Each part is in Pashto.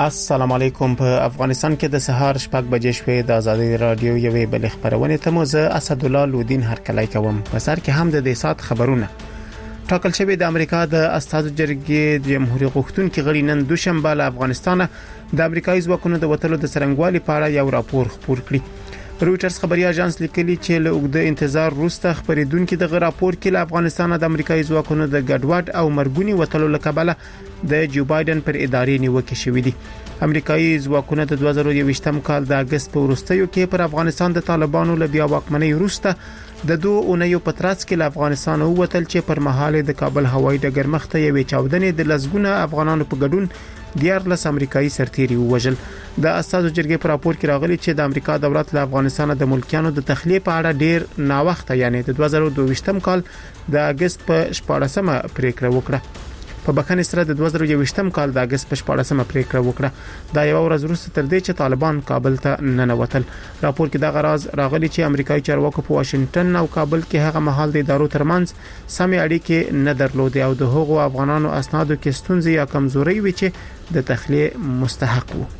السلام علیکم. په افغانستان کې د سهار 6 بجې شوې د آزادي رادیو یوې بل خبرونه ته مو زه اسد الله لودین هرکلی کوم. په سر کې هم د دې سات خبرونه. ټاکل شوی د امریکا د استازو جرګې جمهوریت غوښتونکو غړي نن دوشنبه له افغانستان د امریکایي ځواکونو د وټلو د څرنګوالي په اړه یو راپور خپور کړی. رويټرز خبري اژانس لیکلي چې له اوږده انتظار وروسته خبرېدونکو د راپور کې له افغانستان د امریکایي ځواکونو د ګډوډ او مرګونی وټلو لکبله د جو بایدن پر ادارې نیوکه شوې دي. امریکایي ځواکونه د 2021م کال د اگست په وروستیو کې پر افغانستان د طالبانو له بیا واکمنۍ وروسته د 2 اونیو په ترڅ کې له افغانستان ووتل چې پر مهال د کابل هوایي ډګر مخته یوې چاودنې د لزګونه افغانانو په ګډون 14 امریکایي سرتیري ووژل. د استازو جرګې په راپور کې راغلي چې د امریکا دولت له افغانستان د ملکیانو د تخلیه په اړه ډیر ناوخته یعنی د 2022م کال د اگست په 14مه پریکړه وکړه. په بخښنې سره د 2021م کال د اگست په 14مه پریکړه وکړه. دا یو ورځ وروسته تر دې چې طالبان کابل ته ننوتل. راپور کې دا غراز راغلي چې امریکایي چارواکو په واشنگټن او کابل کې هغه مهال د ادارو ترمنځ سمې اړیکې نه درلودې او د هغو افغانانو اسنادو کې ستونزې یا کمزوري وي چې د تخلیه مستحق وو.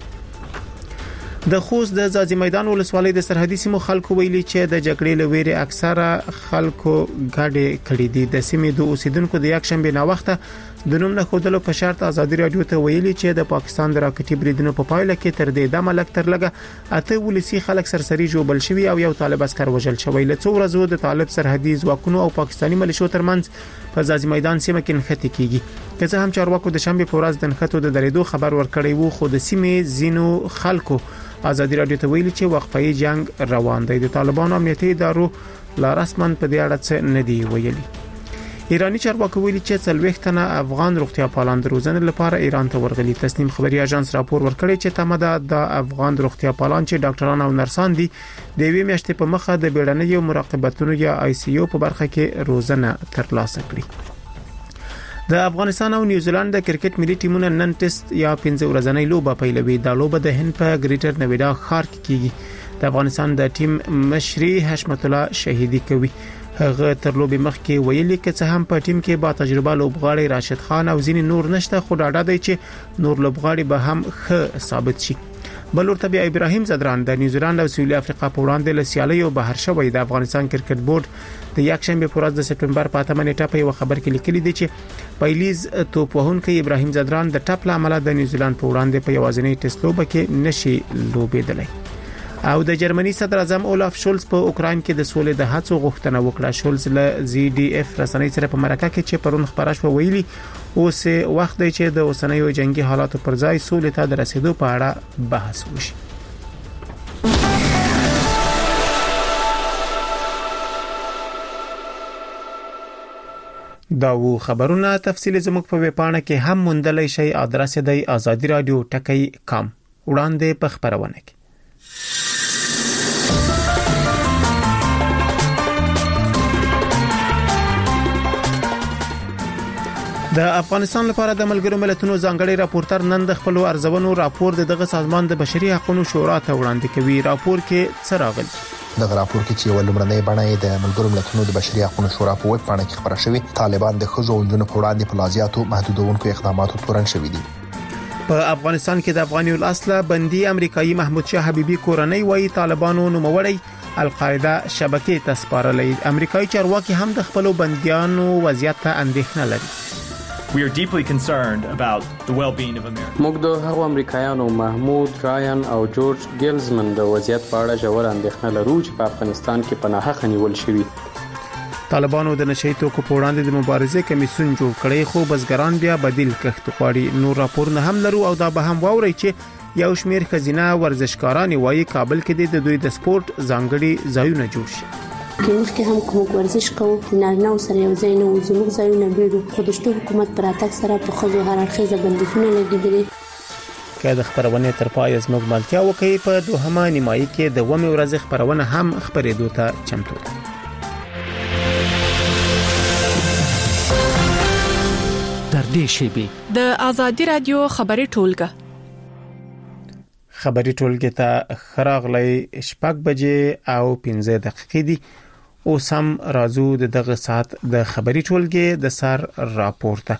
د خوست د ځاځي میدان ولسوالۍ د سرحدي سیمو خلکو ویلي چې د جګړې لويري اکثره خلکو ګډه کړې دي. د سیمې د اوسیدونکو د یک شنبه نا وخته د نوم نه خودلو په شرط آزادي رادیو ته ویلي چې د پاکستان د راکټي بریدونو په پایله کې تر دې د ملک تر لګه اته ولسی خلک سرسري جوړل شوی او یو طالب عسكر وژل شوی. له څو ورځو د طالب سرحدي ځواکونو او پاکستاني ملیشو ترمنځ په ځاځي میدان سیمه کې نښته کیږي. که څه هم چارواکو د شنبه په ورځ د نښتو د درېدو خبر ورکړی وو خو د سیمې زینو خلکو آزادي رادیو ته ویلي چې وقفه جنگ روان دی. د طالبانو امنیتي ادارو لا رسمن په دې اړه څه نه دی ویلي. ایرانی چارواکي ویلي چې 40 تنه افغان روغتیا پالان د روزنې لپاره ایران ته ورغلي. تسنیم خبري اژانس راپور ورکړی چې تمه د افغان روغتیا پالان چې ډاکټران او نرسان دي د وی میاشتې په مخه د بیړنۍ مراقبتونو یا آی سی یو په برخه کې روزنه ترلاسه کړي. د افغانستان او نیوزیلند د کرکټ ملي ټیمونو نن ټیسټ یا 15 ورځنۍ لوبه پیلوي. دا لوبه د هند په ګریټر نویډا ښار کې کیږي. د افغانستان د ټیم مشري حشمت الله شهیدی کوي. هغه تر لوبې مخکې ویلي چې څه هم په ټیم کې با تجربه لوبغاړي راشد خان او ځینې نور نشته خو ډاډه دی چې نور لوبغاړي به هم ښه ثابت شي. بلور طبي ابراهیم زدران د نیوزیلند او سویلي افریقا په وړاندې له سیالیو بهر شوی. د افغانستان کرکټ بورډ د یک شنبه پر ورځ د سپټمبر په 8 نیټه په یو خبر کې لیکلي دي چې پایلیز توپ وهونکی ابراهیم زدران د ټپ لامل د نیوزیلند په وړاندې په یوازینی ټیسټ لوبه کې نشي لوبېدلی. او د جرمني صدر اعظم اولاف شولز په اوکراین کې د سولې د هڅو غوښتنه وکړه. شولز له زی ډي اف رسنۍ سره په مرکه کې چې پرون خبره شو ویلي اوس وخت دی چې د اوسنیو جنگي حالاتو پر ځای سولې ته د رسیدو په اړه بحث وشي. دا و خبرونه تفصیل زموږ په ویبپاڼه کې هم موندلای شئ. ادرس دی azadiradio.com. وړاندې په خبرونه کې د افغانستان لپاره د ملګرو ملتونو ځانګړي راپورټر نن د خپل ارزونو راپور دغه سازمان د بشري حقوقو شورا ته وړاندې کوي. راپور کې څه راغلی؟ دغه راپور کې چې یو لمړنۍ بڼه د ملګرو ملتونو د بشري حقوقو شورا په ویب پاڼه کې خبره شوې طالبان د خزو او جنونو په وړاندې په لازیاتو محدودونکو اقداماتو تورن شوې دي. په افغانستان کې د افغاني الاصله بندي امریکایي محمود شاه حبیبي کورنۍ وایي طالبانو نوموړی القاعده شبکې ته سپارلې. امریکایي چارواکي هم د خپل بنديانو وضعیت ته اندېښنه لري. We are deeply concerned about the well-being of America. موږ د هغو امریکایانو محمود رایان او جورج ګیلزمن د وضعیت په اړه ژور اندېښنه لرو چې په افغانستان کې پناه خنیول شوی. طالبانو د نشئی توکو په وړاندې د مبارزې کمیسیون جوړ کړی خو بزګران بیا بدیل کښت غواړي. نور راپورونه هم لرو او دا به هم واوري چې یو شمیر خزینه ورزشکاران وایي کابل کې د دوی د سپورت ځانګړي ځایونه جوړ شي. مخکې هم کوم ورزش کوو نارینه سره یو ځای نه زموږ ځایونه بیرو خودشتو حکومت پر اتاک سره په خزو هررخیزه بندیزونه لګیدلي. که د خبرونه تر پای زموږ ملتیا وکي په دوهمه نیمایي کې د ومه ورځ خبرونه هم خبرېدو ته چمتو ده. تر دې شیبې د آزادي رادیو خبري ټولګه ته خراغلی 6 بجې او 15 دقیقې دي. اوس هم راځو د دغه ساعت د خبري ټولګې د سر راپورته.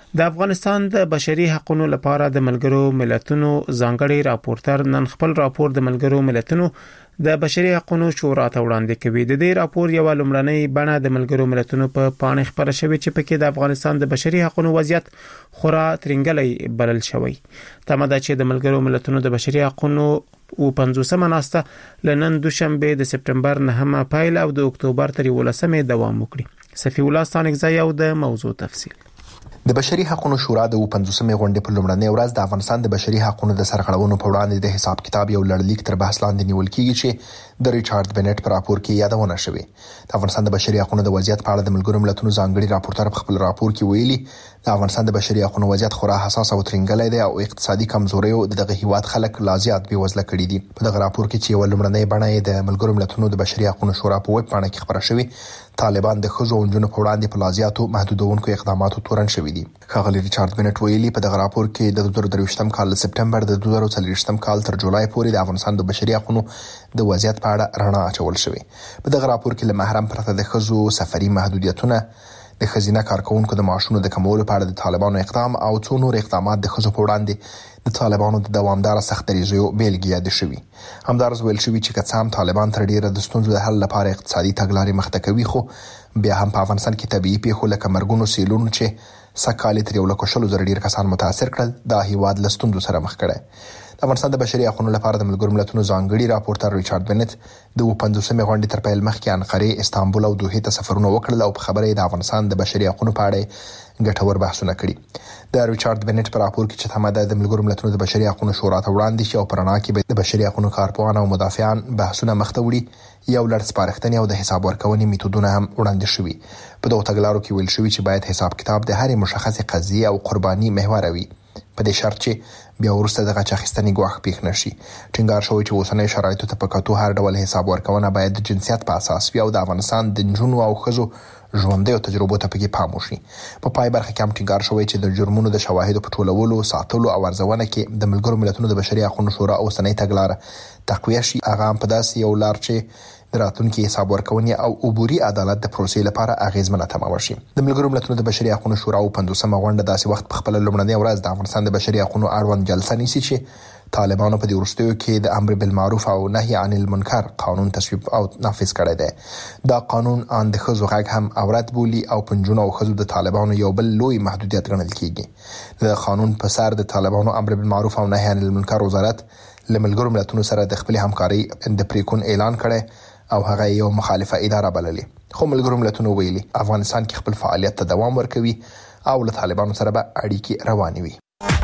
د افغانستان د بشري حقوقو لپاره د ملګرو ملتونو ځانګړي راپورټر نن خپل راپور د ملګرو ملتونو د بشري حقوقو شورا ته وړاندې کوي. د دې راپور یو لومړنۍ بڼه د ملګرو ملتونو په پاڼه خبره شوې چې پکې د افغانستان د بشري حقوقو وضعیت خورا ترنګلې بلل شوی. تماده چې د ملګرو ملتونو د بشري حقوقو او 50مه ناسته لنن دوشنبه د سپټمبر 9 پایل او د اکتوبر تر 18 دوام وکړي. صفی الله ستانکزی او د موضوع تفصیل. د بشري حقوقو شورا د 50مې غونډې په لومړنۍ ورځ د افغانستان د بشري حقوقو د سرغړونو په وړاندې د حساب کتاب یو لړلیک تر بحث لاندې نیول کیږي چې د ریچارډ بنټ په راپور کې یادونه شوې. د افغانستان د بشري حقوقو د وضعیت په اړه د ملګرو ملتونو ځانګړي راپورټر په خپل راپور کې ویلي د افغانستان د بشري حقوقو وضعیت خورا حساس او ترنګلې دی او اقتصادي کمزوریو دغه هیواد خلک لا زیات بې وزله کړي دي. په دغه راپور کې چې یو لومړنۍ بڼه د ملګرو ملتونو د بشري حقوقو شورا په ویب پاڼه کې خبره شوې طالبان د خزو او نجونو په وړاندې په لازیاتو محدودونکو اقداماتو تورن شوي دي. ښاغلي ریچارډ بنټ ویلي په دغه راپور کې د 2023م کال سپټمبر د 2024م کال تر جولای پورې د افغانستان د بشري حقوقو د وضعیت په اړه رڼا اچول شوې. په دغه راپور کې له محرم پرته د خزو سفري محدودیتونه د خزینه کارکونکو د معاشونو د کمولو په اړه د طالبانو اقدام او څو نور اقدامات د خزو په وړاندې د طالبانو د دوامدار سخت دریځو بیلګې یاد شوي. همدارس ویل شوي چې کڅام طالبان تر ډیره د ستونزو د حل لپاره اقتصادي تګلارې مخته کوي خو بیا هم په افغانستان کې طبيعي پیښو لکه مرګونو سیلونو چې سکهال تر 1,000 ډیر کسان متاثر کړل د هیواد له ستونزو سره مخ کړي. د افغانستان د بشري حقوقو لپاره د ملګرو ملتونو ځانګړي راپورټر ریچارډ بنټ د 50مې غونډې تر پیل مخکې انقره، استانبول او دوحه ته سفرونه وکړل او په خبره د افغانستان د بشري حقوقو په اړه ګټور بحثونه کړي. د ریچارډ بنټ په راپور کې چې تماده د ملګرو ملتونو د بشري حقوقو شورا ته وړاندې شي او پرانا کې د بشري حقوقو کارپوهان او مدافعان بحثونه مخته وړي یو لړ سپارښتنې او د حساب ورکونې میتودونه هم وړاندې شوي. په دغه تګلارو کې ویل شوي چې باید حساب کتاب د هرې مشخصه قضیه او قرباني محور وي په دې شرط چې بیا ورسته دغه چاخستنی ګواښ پیښ نشي. ټینګار شوی چې اوسنۍ شرایطو ته په کتو هر ډول حساب ورکونه باید د جنسیت په اساس وي او د افغانستان د جنونو او خزو ژوندۍ او تجربو ته پکې پام وشي. په پای برخه کې هم ټینګار شوی چې د جرمونو د شواهدو په ټولولو، ساتلو او ارزونه کې د ملګرو ملتونو د بشري حقوقو شورا اوسنۍ تګلارې تقویه شي. هغه هم په داسې یو لار چې د راتلونکي حساب ورکونې او عبوري عدالت د پروسې لپاره اغیزمنه تمام شي. د ملګرو ملتونو د بشري حقوقو شورا او 50مه غونډه داسې وخت په خپل لومړنۍ ورځ د افغانستان د بشري حقوقو اړوند جلسه نیسي چې طالبانو په دې وروستیو کې د امر بالمعروف او نهي عن المنکر قانون تصویب او نافذ کړی دی. دا قانون ان د خزو غږ هم اورات بولی او پنځونه او خزو د طالبانو یو بل لوی محدودیت ګڼل کیږي. د قانون په سر د طالبانو امر بالمعروف او نهي عن المنکر وزارت لملګرو ملتونو سره د خپل همکاري د پریکون اعلان کړي او هغه یو مخالفه اداره بللې. خو ملګرو ملتونو ویلي افغانستان کې خپل فعالیت ته دوام ورکوي او له طالبانو سره به اړیکې روانې وي.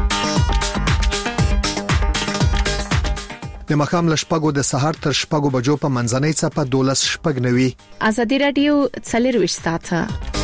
د مخام لشپګو د سحر تر شپګو بجو په منځنۍ صفه 12 شپګ نوي. ازادي رادیو 24 ساعته.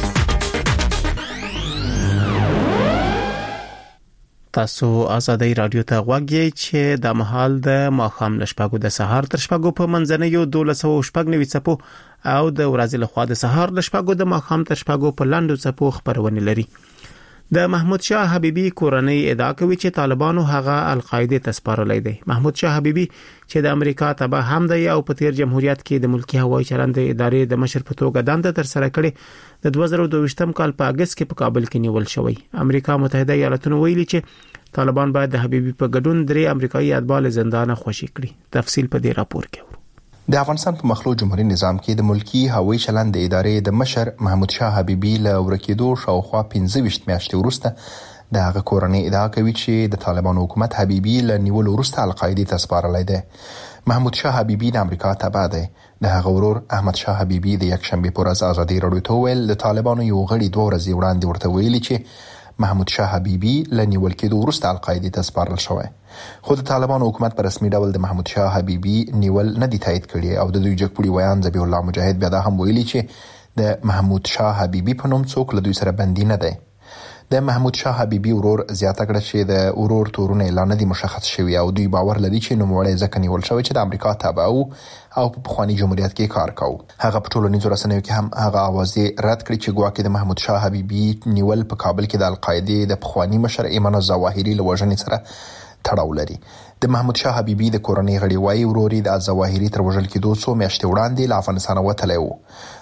تاسو ازادي رادیو ته غوږی چې د محل د مخام لشپګو د سحر تر شپګو په منځنۍ 12 شپګ نوي صفو او د ورځې له خوا د سحر لشپګو د مخام تر شپګو په لاندو صفو خبرونه لري. د محمود شاه حبیبی کورنۍ ادعا کوي چې طالبانو هغه القاعده ته سپارلې دي. محمود شاه حبیبی چې د امریکا تبع هم دی او په تیر جمهوریت کې د ملکی هوایي چلند ادارې د مشر په توګه دنده تر سره کړې د 2022م کال په اگست کې په کابل کې نیول شوی. امریکا متحده ایالاتونو ویلي چې طالبان باید د حبیبی په ګډون 3 امریکایي اتباع زندان خوشي کړي. تفصیل په دې راپور کې د افغانستان په مخلوع جمهوریت نظام کې د ملکی هوایي چلند ادارې د مشر محمود شاه حبیبی له ورکېدو شاوخوا 15 میاشتې وروسته د هغه کورنۍ ادعا کوي چې د طالبانو حکومت حبیبی له نیول وروسته القاعده ته سپارلې ده. محمود شاه حبیبی د امریکا تبع دی. د هغه ورور احمد شاه حبیبی د یک شنبه پر ورځ ازادي رادیو ته ویل د طالبانو یو غړي 2 ورځې وړاندې ورته ویلي چې محمود شاه حبیبی له نیول کېدو وروسته القاعده ته سپارل شوی. خو د طالبانو حکومت په رسمي ډول د محمود شاه حبیبی نیول نه دی تایید کړی او د دوی جګپوړي ویان ذبیح الله مجاهد بیا دا هم ویلي چې د محمود شاه حبیبی په نوم څوک له دوی سره بندي نه دی. د محمود شاه حبیبی ورور زیاته کړه چې د ورور تورونه اعلان دي مشخص شوی او دوی باور لري چې نوموړی ځکه نیول شوی چې د امریکا تابع او په پخوانی جمهوریت کې کار کاوه. هغه په ټولنیزو رسنیو کې هم هغه اوازې رد کړې چې ګواکې د محمود شاه حبیبی نیول په کابل کې د القاعده د پخوانی مشر ایمن الظواهری له وژنې سره تړاو لري. د محمود شاه حبیبی د کورنۍ غړي وايي وروري د الظواهری تر وژل کېدو څو میاشتې وړاندې له افغانستان وتلی و.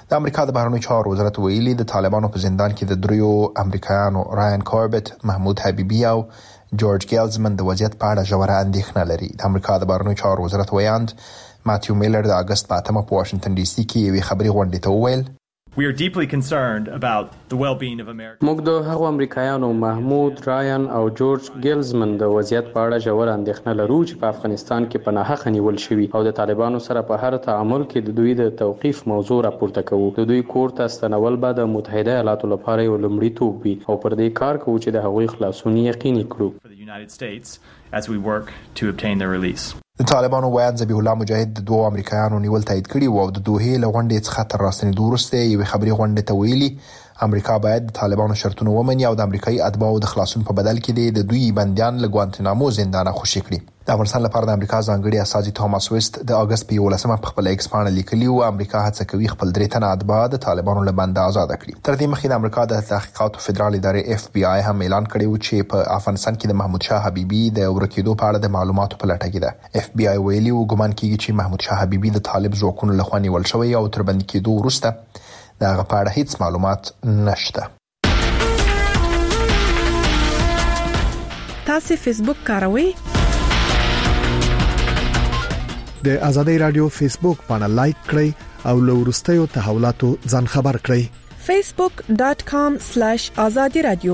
د امریکا د بهرنیو چارو وزارت ویلي د طالبانو په زندان کې د دریو امریکایانو رایان کوربت، محمود حبیبي او جورج ګیلزمن د وضعیت په اړه ژوره اندېښنه لري. د امریکا د بهرنیو چارو وزارت ویاند ماتیو میلر د اگست په 8 په واشنگټن ډي سي کې یوې خبري غونډې ته وویل We are deeply concerned about the well-being of America. موږ د هغو امریکایانو محمود رایان او جورج ګیلزمن د وضعیت په اړه ژوره اندېښنه لرو چې په افغانستان کې په ناحقه نیول شوي او د طالبانو سره په هر تعامل کې د دوی د توقيف موضوع راپورته کوو. د دوی کور ته ستنول به د متحده ایالاتو لپاره یو لومړیتوب وي او پر دې کار کوو چې د هغوی خلاصون یقیني کړو. For the United States as we work to obtain their release. د طالبانو ویاند ذبیح الله مجاهد د دوه امریکایانو نیول تایید کړي او د دوه له غونډې څخه تر راستنېدو وروسته یوې خبري غونډې ته ویلي امریکا باید د طالبانو شرطونه ومني او د امریکایي اتباعو د خلاصون په بدل کې د دوی بنديان له ګوانتنامو زندانه خوشي کړي. د افغانستان لپاره د امریکا ځانګړي استازي توماس ویست د اگست په 11 په خپل ایکس باندې لیکلي او امریکا هڅه کوي خپل درې تنه اتباع د طالبانو له بند آزاد کړي. تر دې مخکې د امریکا د تحقیقاتو فدرال ادارې اف بي آی هم اعلان کړی و چې په افغانستان کې د محمود شاه حبیبي د ورکېدو په اړه د معلوماتو په لټه کې ده. اف بي آی ویلي او ګمان کیږي چې محمود شاه حبیبي د طالب ځواکونو لخوا نیول شوی او تر بند کېدو وروسته دغه په اړه هیڅ معلومات نشته. تاسو فیسبوک کاروئ؟ د آزادۍ رادیو فیسبوک باندې لایک کړئ او له وروستیو تحولاتو ځان خبر کړئ. facebook.com/azadi radio.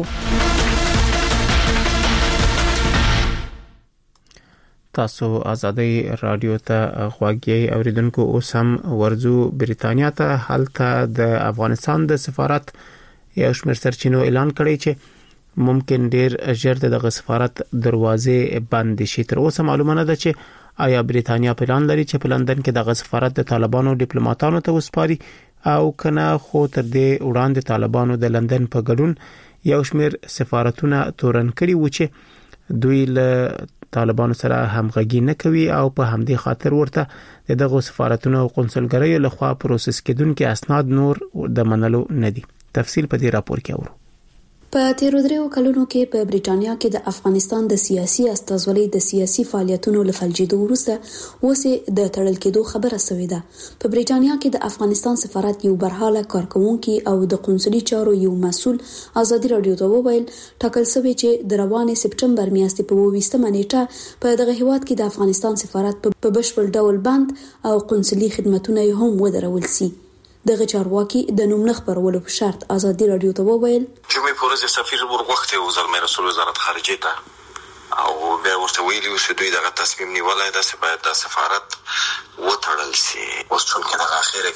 تاسو آزادۍ رادیو ته غواړئ اوریدونکو اوس هم ورزو بریتانیا ته. هلته د افغانستان د سفارت یو شمېر سرچینو اعلان کړی چې ممکن ډیر ژر دغه سفارت دروازې بند شي. تر اوسه معلومه نه ده چې آیا بریتانیا پلان لري چې په لندن کې دغه سفارت د طالبانو ډیپلوماټانو ته وسپاري او کنه. خو تر دې وړاندې طالبانو د لندن په ګډون یو شمېر سفارتونه تورن کړي و چې دوی له طالبانو سره همغږي نه کوي او په همدې خاطر ورته دغه سفارتونو او قونسلګریو لخوا پروسس کېدونکو اسناد نور د منلو نه دي. تفصیل په دې راپور کې اورو. په تیرو دریو کلونو کې په بریټانیا کې د افغانستان د سیاسي استازولۍ د سیاسي فعالیتونو لفلجیدو وروسته اوسې د تړل کېدو خبره شوې ده. په بریټانیا کې د افغانستان سفارت یو برحاله کارکونکي او د قونسلي چارو یو مسؤل آزادي رادیو ته وویل ټاکل شوی چې د روانې سپټمبر میاشتې په 20 نیټه په دغه هیواد کې د افغانستان سفارت په بشپړ ډول بند او قونسلي خدماتونه هم ودرول شي. دغه چارواکي د نوم نه خبرولو په شرط آزادي رادیو ته وویل جمعې پورې سفیر ورغوښتي او زلمي رسول وزارت خارجه ته او بیا ورته ویلي چې دوی دغه تصمیم نیولای دی چې باید د سفارت وتړل شي. اوس څنګه دغه اخیره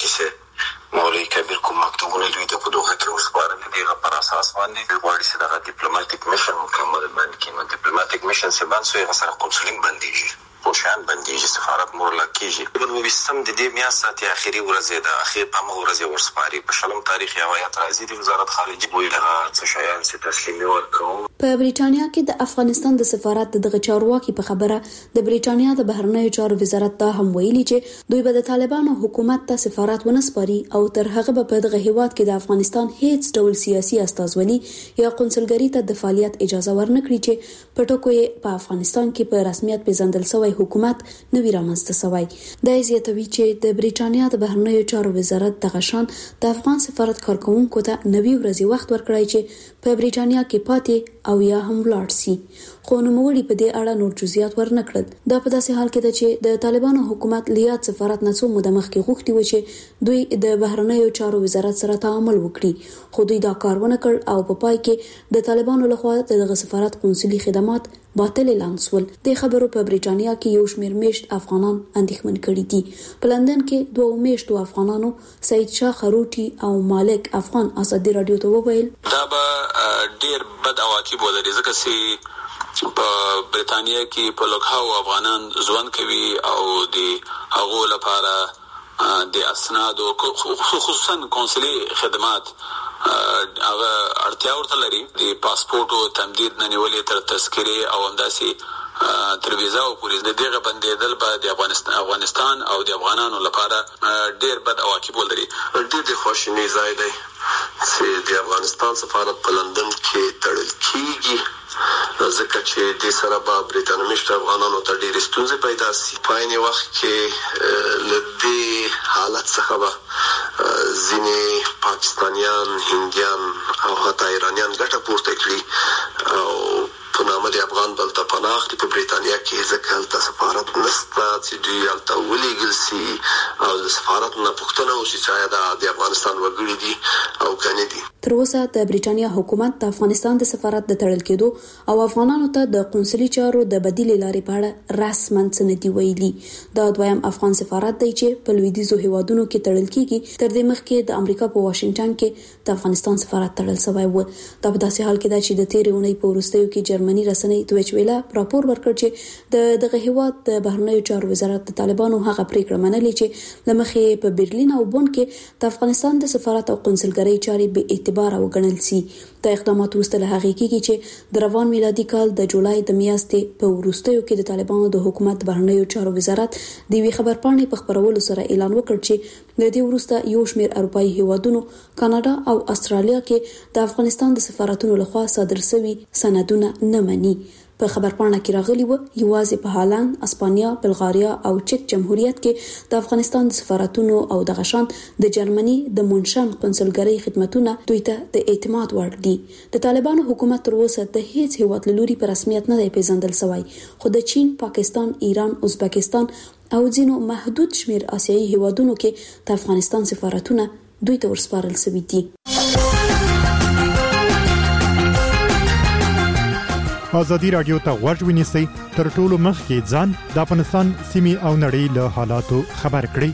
کې مولوی کبیر کوم مکتوبونه دوی ته په دوه کې وسپارل دي په اساس باندې غواړي چې دغه ډیپلوماټیک میشن مکمل باندې کې نو ډیپلوماټیک میشن څه باندې یو سره قونسلینګ باندې پوشان باندې سفارت مورلا کیږي. په 20 د دې میاشتې اخیری ورځ ده اخیر په مغه ورځ ورسپاري په شلم تاریخ یا وایي راځي د وزارت خارجه ویل څه شایان چې تسلیمي ورکوم. په بریټانیا کې د افغانستان د سفارت دغه چارواکي په خبره د بریټانیا د بهرنیو چارو وزارت ته هم ویلي چې دوی به د طالبانو حکومت ته سفارت ونسپاري او تر هغه به په دغه هیواد کې د افغانستان هیڅ ډول سیاسي استازولي یا قونسلګری ته د فعالیت اجازه ورنکړي چې په ټکو یې په افغانستان کې په رسمیت پیژندل شوی حکومت نوی رامنځته شوی. د زیاتوي چې د بریټانیا د بهرنیو چارو وزارت دغه شان د افغان سفارت کارکونکو ته نوی ورځي وخت ورکړی چې په بریټانیا کې پاتې او یا هم ولاړ شي. خو نوموړي په دې اړه نور جزئیات ورنکړل. دا په داسې حال کې ده چې د طالبانو حکومت لیات سفارت نه څو موده مخکې غوښتي و چې دوی د بهرنیو چارو وزارت سره تعامل وکړي خو دوی دا کار ونه کړ او په پای کې د طالبانو لخوا دغه سفارت قونسلي خدمات باطل اعلان شول. د خبرو په بریټانیا کې یو شمېر میشت افغانان اندېښمن کړي دي. په لندن کې دوه میشتو افغانانو سید شاه خروټي او مالک افغان آزادي رادیو ته وویل دا به ډیر بد عواقب ولري ځکه چې په بریټانیا کې په لږه افغانان ژوند کوي او د هغو لپاره د اسناد او خصوصا قونسلي خدمات هغه اړتیا ورته لري. د پاسپورت او تمدید نه نیولې تر تذکرې او همداسې تر ویزا او پولیس د دغه بندیدل به د افغانستان او د افغانانو لپاره ډیر بد عواقب ولري. ډیر خوشنی ځای دی چې د افغانستان سفارت په لندن کې تړل کیږي ځکه چې د سره به بریټانوي افغانانو ته ډېر ستونزې پیدا شي. په عین وخت کې له دې حالت څخه به ځینې پاکستانیان، هندیان او حتی ایرانیان ګټه پورته کړي او په نامه د افغان دلته پناه اخلي په بریتانیا کې، ځکه هلته سفارت نشته چې دوی هلته ولېږل سي او د سفارت نه پوښتنه وشي چې آیا د افغانستان وګړي دي او که نه دي. تر اوسه د بریټانیا حکومت د افغانستان د سفارت د تړل کېدو او افغانانو ته د قونسلي چارو د بدیل لارې په اړه رسماً څه نه دي ویلي. دا دویم افغان سفارت دی چې په لویدیځو هیوادونو کې تړل کیږي. تر دې مخکې د امریکا په واشنگټن کې د افغانستان سفارت تړل شوی و. دا په داسې حال کې ده چې د تیرې اونۍ په وروستیو کې جرمني رسنۍ دویچ ویلا راپور ورکړ چې دغه هیواد د بهرنیو چارو وزارت د طالبانو هغه پریکړه منلې چې لمخې په برلین او بون کې د افغانستان د سفارت او قونسلګرۍ چارې به اعتبار وګڼل سي. د اقداماتو وروسته له هغې کېږي چې د روان میلادي کال د جولای د میاشتې په وروستیو کې د طالبانو د حکومت بهرنیو چارو وزارت د یوې خبرپاڼې په خپرولو سره اعلان وکړ چې د دې وروسته یو شمېر اروپایي هیوادونو، کاناډا او استرالیا کې د افغانستان د سفارتونو لخوا صادر شوي سندونه نه مني. په خبرپاڼه کې راغلي و یوازې په هالند، اسپانیا، بلغاریا او چک جمهوریت کې د افغانستان د سفارتونو او د غشان د جرمني د مونشن قونسلګرۍ خدمتونه دوی ته د اعتماد وړ دي. د طالبانو حکومت تر اوسه د هیڅ هیواد لوري په رسمیت نه دی پیژندل شوی، خو د چین، پاکستان، ایران، ازبکستان او ځینو محدود شمیر آسیایي هیوادونو کې د افغانستان سفارتونه دوی ته ورسپارل شوي دي. ازادي رادیو ته غوږ ونیسئ، تر ټولو مخکې ځان د افغانستان سیمې او نړۍ له حالاتو خبر کړئ.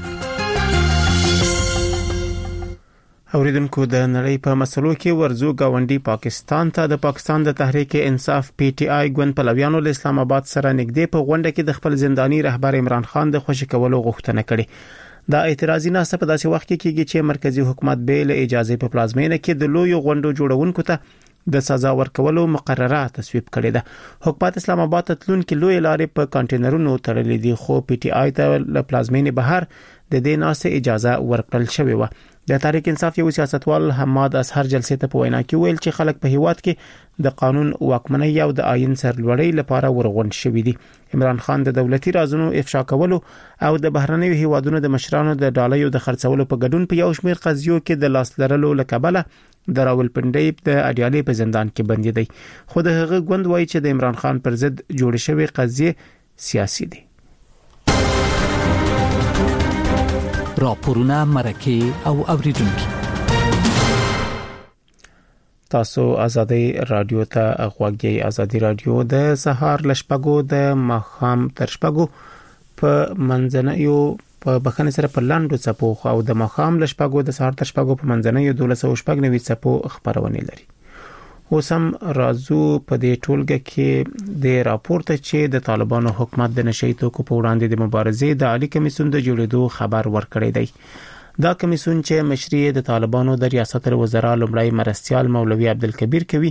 اوریدونکو، د نړۍ په مسلو کې ورزو گاونډي پاکستان ته د پاکستان د تحریک انصاف PTI ګوند پلویانو له اسلام آباد سره نږدې په غونډه کې د خپل زنداني رهبر عمران خان د خوشی کولو غوښتنه کړې. دا اعتراضي ناسه په داسې وخت کې کېږي چې مرکزی حکومت به له اجازه په پلازمینه کې د لوی غونډو جوړونکو ته د سزا ورکولو مقرره تصویب کړې ده. حکومت اسلام آباد ته تلونکي لوی لارې په کانټینرونو تړلې دي، خو PTI ته له پلازمینې بهر د دې ناسه اجازه ورکړل شوې و. د تحریک انصاف یو سیاستوال حماد اظهر جلسې ته په وینا کې ویل چې خلک په هیواد کې د قانون واکمنۍ او د آئین سرلوړۍ لپاره ورغونډ شوي دي. عمران خان د دولتي رازونو افشا کولو او د بهرنیو هیوادونو د مشرانو د ډالیو د خرڅولو په ګډون په یو شمېر قضیو کې د لاس لرلو لکبله د راولپنډۍ د اډیالې په زندان کې بندي دی. خو د هغه ګوند وایي چې د عمران خان پر ضد جوړ شوی قضیه سیاسي دي. راپورونه، مرکه او اوریدونکو، تاسو ازادي رادیو ته غوږی. ازادي رادیو د سهار لشپګو د ماخام تر شپګو په منځنیو په بخنه سره په لاندو چپو او د ماخام لشپګو د سهار تر شپګو په منځنیو 1290 چپو خبرونه لري. اوسم رازو په دې ټولګه کې د راپورته چې د طالبانو حکومت د نشئی توکو په وړاندې د مبارزې د عالی کمیسیون د جوړېدو خبر ورکړی دی. دا کمیسیون چې مشري د طالبانو د ریاست الوزرا لومړی مرستیال مولوی عبدالکبیر کوي،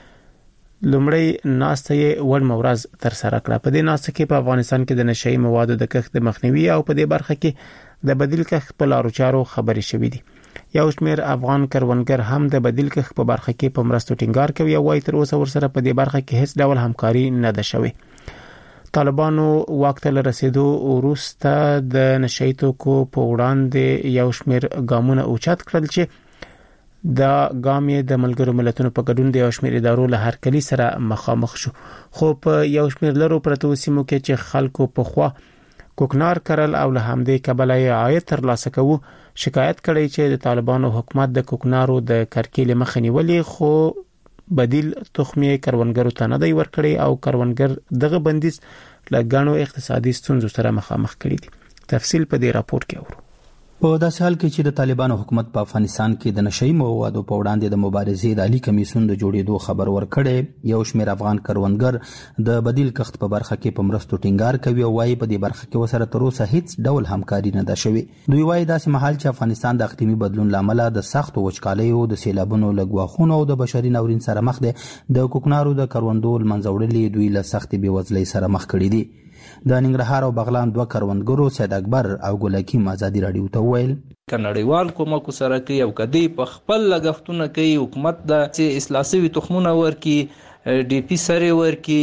لومړی ناسته ول مورز تر سره کړه. په دې ناسته کې په افغانستان کې د نشئی موادو د کښت د مخنیوي او په دې برخه کې د بدیل کښت په لارو چارو خبرې شوې دي. یو شمېر افغان کروندګر هم د بدیل کښت په برخه کې په مرستو ټینګار کوي او وايي تر اوسه ورسره په دې برخه کې هیڅ ډول همکاري نه ده شوې. طالبانو واک ته رسیدو وروسته د نشئی توکو په وړاندې یو شمېر ګامونه اوچت کړل چې دا ګام یې د ملګرو ملتونو په ګډون د یو شمېر ادارو له هرکلي سره مخامخ شو. خو په یو شمېر لرو پرتو سیمو کې چې خلکو په خوا کوکنار کرل او له همدې کبله عاید ترلاسه کوو، شکایت کړي چې د طالبانو حکومت د کوکنارو د کرکیل مخه نیولې، خو بدیل تخمي کروندګرو ته نه دی ورکړي او کروندګر دغه بندیز له غنو اقتصادي ستونزو سره مخامخ کړي دي. تفصیل په دې راپور کې اورو. په داسې حال کې چې د طالبانو حکومت په افغانستان کې د نشئی موادو په وړاندې د مبارزې د عالی کمیسیون د جوړېدو خبر ورکړی، یو شمېر افغان کروندګر د بدیل کښت په برخه کې په مرستو ټینګار کوي او وايي په دې برخه کې وسره تر اوسه هیڅ ډول همکاري نه ده شوې. دوی وايي داسې مهال چې افغانستان د اقلیمي بدلون لامل د سختو وچکالیو، د سیلابونو، لګواخونو او د بشري ناورین سره مخ دي، د کوکنارو د کروندو لمنځه وړل دوی له سختې بېوزلۍ سره مخ کړي دي. د ننګرهار او بغلان دوه کروندګرو سید اکبر او ګل حکیم ازادي رادیو ته ویل کنړیوال کومک سره کوي او کدی په خپل لګښتونه کوي، حکومت د اصلاح شوي تخمونه ورکي، ډي پی سره ورکي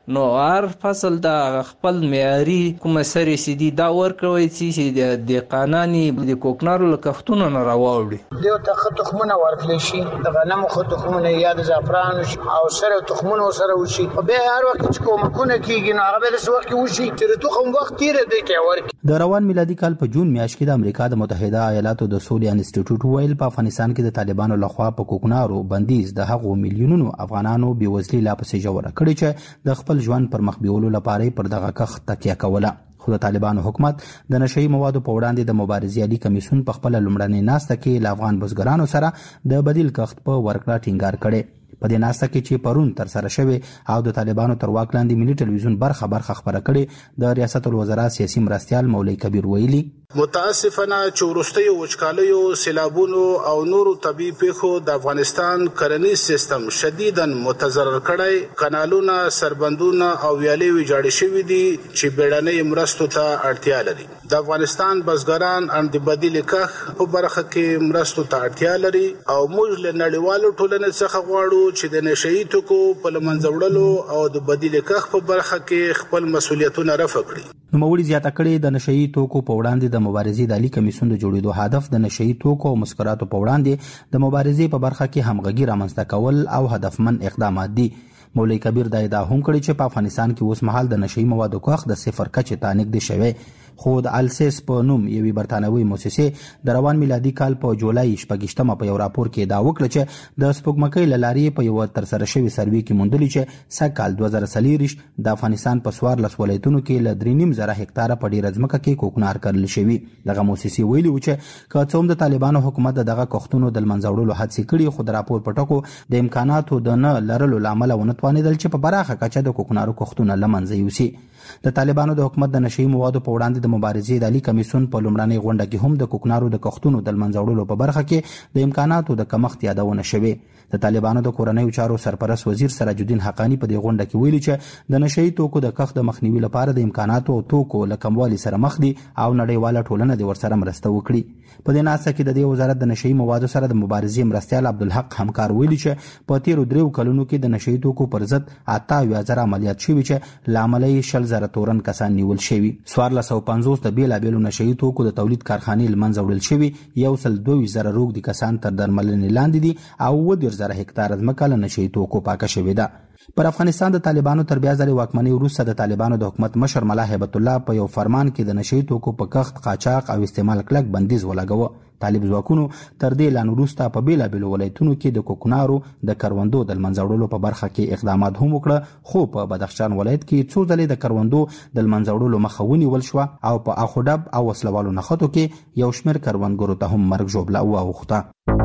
نو هر فصل دا خپل معیاري کومه سرې سیدي دا ورکوي چې د قانوني د کوکنارو له کښتونو نه راوړي دیو ته تخمونه ورکړي شي د غنمو خو تخمونه یا د زعفران او سره تخمونه سره وشي به هر وخت چې کومه کیږي نو هغه به د وخت وشي چې تخم وخت تیر دی کې ورکړي. د روان میلادي کال په جون میاشت کې د امریکا د متحده ایالاتو د سولې انسټیټیوټ ویل په افغانستان کې د طالبانو لخوا په کوکنارو بندیز د هغو میلیونونو افغانانو بیوزلي لا پسې جوړه کړې چې د خپل ژوند پر مخ بیولو لپاره پر دغه کښت تکیه کوله. خو د طالبانو حکومت د نشئی موادو په وړاندې د مبارزې عالی کمیسیون په خپل لومړنۍ ناسته کې ل افغان بزګرانو سره د بدیل کښت په ورکړه ټینګار کړي. په دې ناسته کې چې پرون تر سره شوی او د طالبانو تر واک لاندې ملي ټلویزیون برخه خبره کړي د ریاست الوزرا سیاسي مرستیال مولوی کبیر ویلي متاسفانه چورستي وچکالیو سیلابونو او نورو طبي پیښو د افغانستان کرنیز سیستم شدیداً متضرر کړی. کانالونه سربندونه او ویالې ویجاړې شوې دي چې بیړنۍ مرستو ته اړتیا لري. د افغانستان بزګران ان د بدیل کښت په برخه کې مرستو ته اړتیا لري او موږ له نړیوالو ټولنې څخه غواړو چې د نشئی توکو په لمنځه وړلو او د بدیل کښت په برخه کې خپل مسؤلیتونه رفع کړي. نوموړي زیاته کړې د نشئی توکو په وړاندې د مبارزې د عالی کمیسیون د جوړېدو هدف د نشئی توکو او مسکراتو په وړاندې د مبارزې په برخه کې همغږي رامنځته کول او هدفمن اقدامات دي. مولوی کبیر دا ادعا هم کړې چې په افغانستان کې اوس مهال د نشئی موادو کښت د صفر کچې ته نږدې شوی. خو د السیس په نوم یوې برتانوي مؤسسې د روان میلادي کال په جولای 28 په یو راپور کې دا وکړه چې د سپوږمکۍ له لارې په یو تر سره شوی سروې کې موندلي چې سږ کال 2023 د افغانستان په 14 ولایتونو کې له 3.5 هکتاره په ډیره ځمکه کې کوکنار کرل شوی. دغه مؤسسې ویلي و چې که څوم د طالبانو حکومت دغه کښتونو د منځه وړلو هڅې کړي خو د راپور په ټکو د امکاناتو د نه لرلو لامل ونه توانیدل چې په پراخه کچه د کوکنارو کښتونه له منځه یوسي. د طالبانو د حکومت د نشئی موادو په وړاندې د مبارزې د عالی کمیسیون په لومړنۍ غونډه کې هم د کوکنارو د کښتونو د منځه وړلو په برخه کې د امکاناتو د کمښت یادونه شوې. د طالبانو د کورنیو چارو سرپرست وزیر سراج الدین حقانی په دې غونډه کې ویلي چې د نشئی توکو د کښت د مخنیوي لپاره د امکاناتو او توکو له کموالي سره مخ دي او نړیواله ټولنه د ورسره مرسته وکړي. په دې ناسته کې د دې وزارت د نشئی موادو سره د مبارزې مرستیال عبدالحق همکار ویلي چې په تیرو 3 کلونو کې د نشئی توکو پر ضد 80,000 عملیات شوي چې لامل یې 20,000 تورن کسان نیول شوي. 1450 د بیلابیلو نشئی توکو د تولید کارخانې له منځه وړل شوي. 122,000 روغدي کسان تر درملنې لاندې دي او 10,000 هکتاره ځمکه له نشئی توکو پاکه شوې ده. پر افغانستان د طالبانو تر بیا ځلې واکمنۍ وروسته د طالبانو د حکومت مشر ملا هیبت الله په یو فرمان کې د نشئی توکو په کښت قاچاق او استعمال کلک بندیز ولګاوه. طالب ځواکونو تر دې لاندې وروسته په بیلابیلو ولایتونو کې د کوکنارو د کروندو د منځه وړلو په برخه کې اقدامات هم وکړه خو په بدخشان ولایت کې څو ځلې د کروندو د منځه وړلو مخه ونیول شوه او په اخوډب او وسلوالو نښتو کې یو شمېر کروندګرو ته هم مرګ ژوبله واوښته.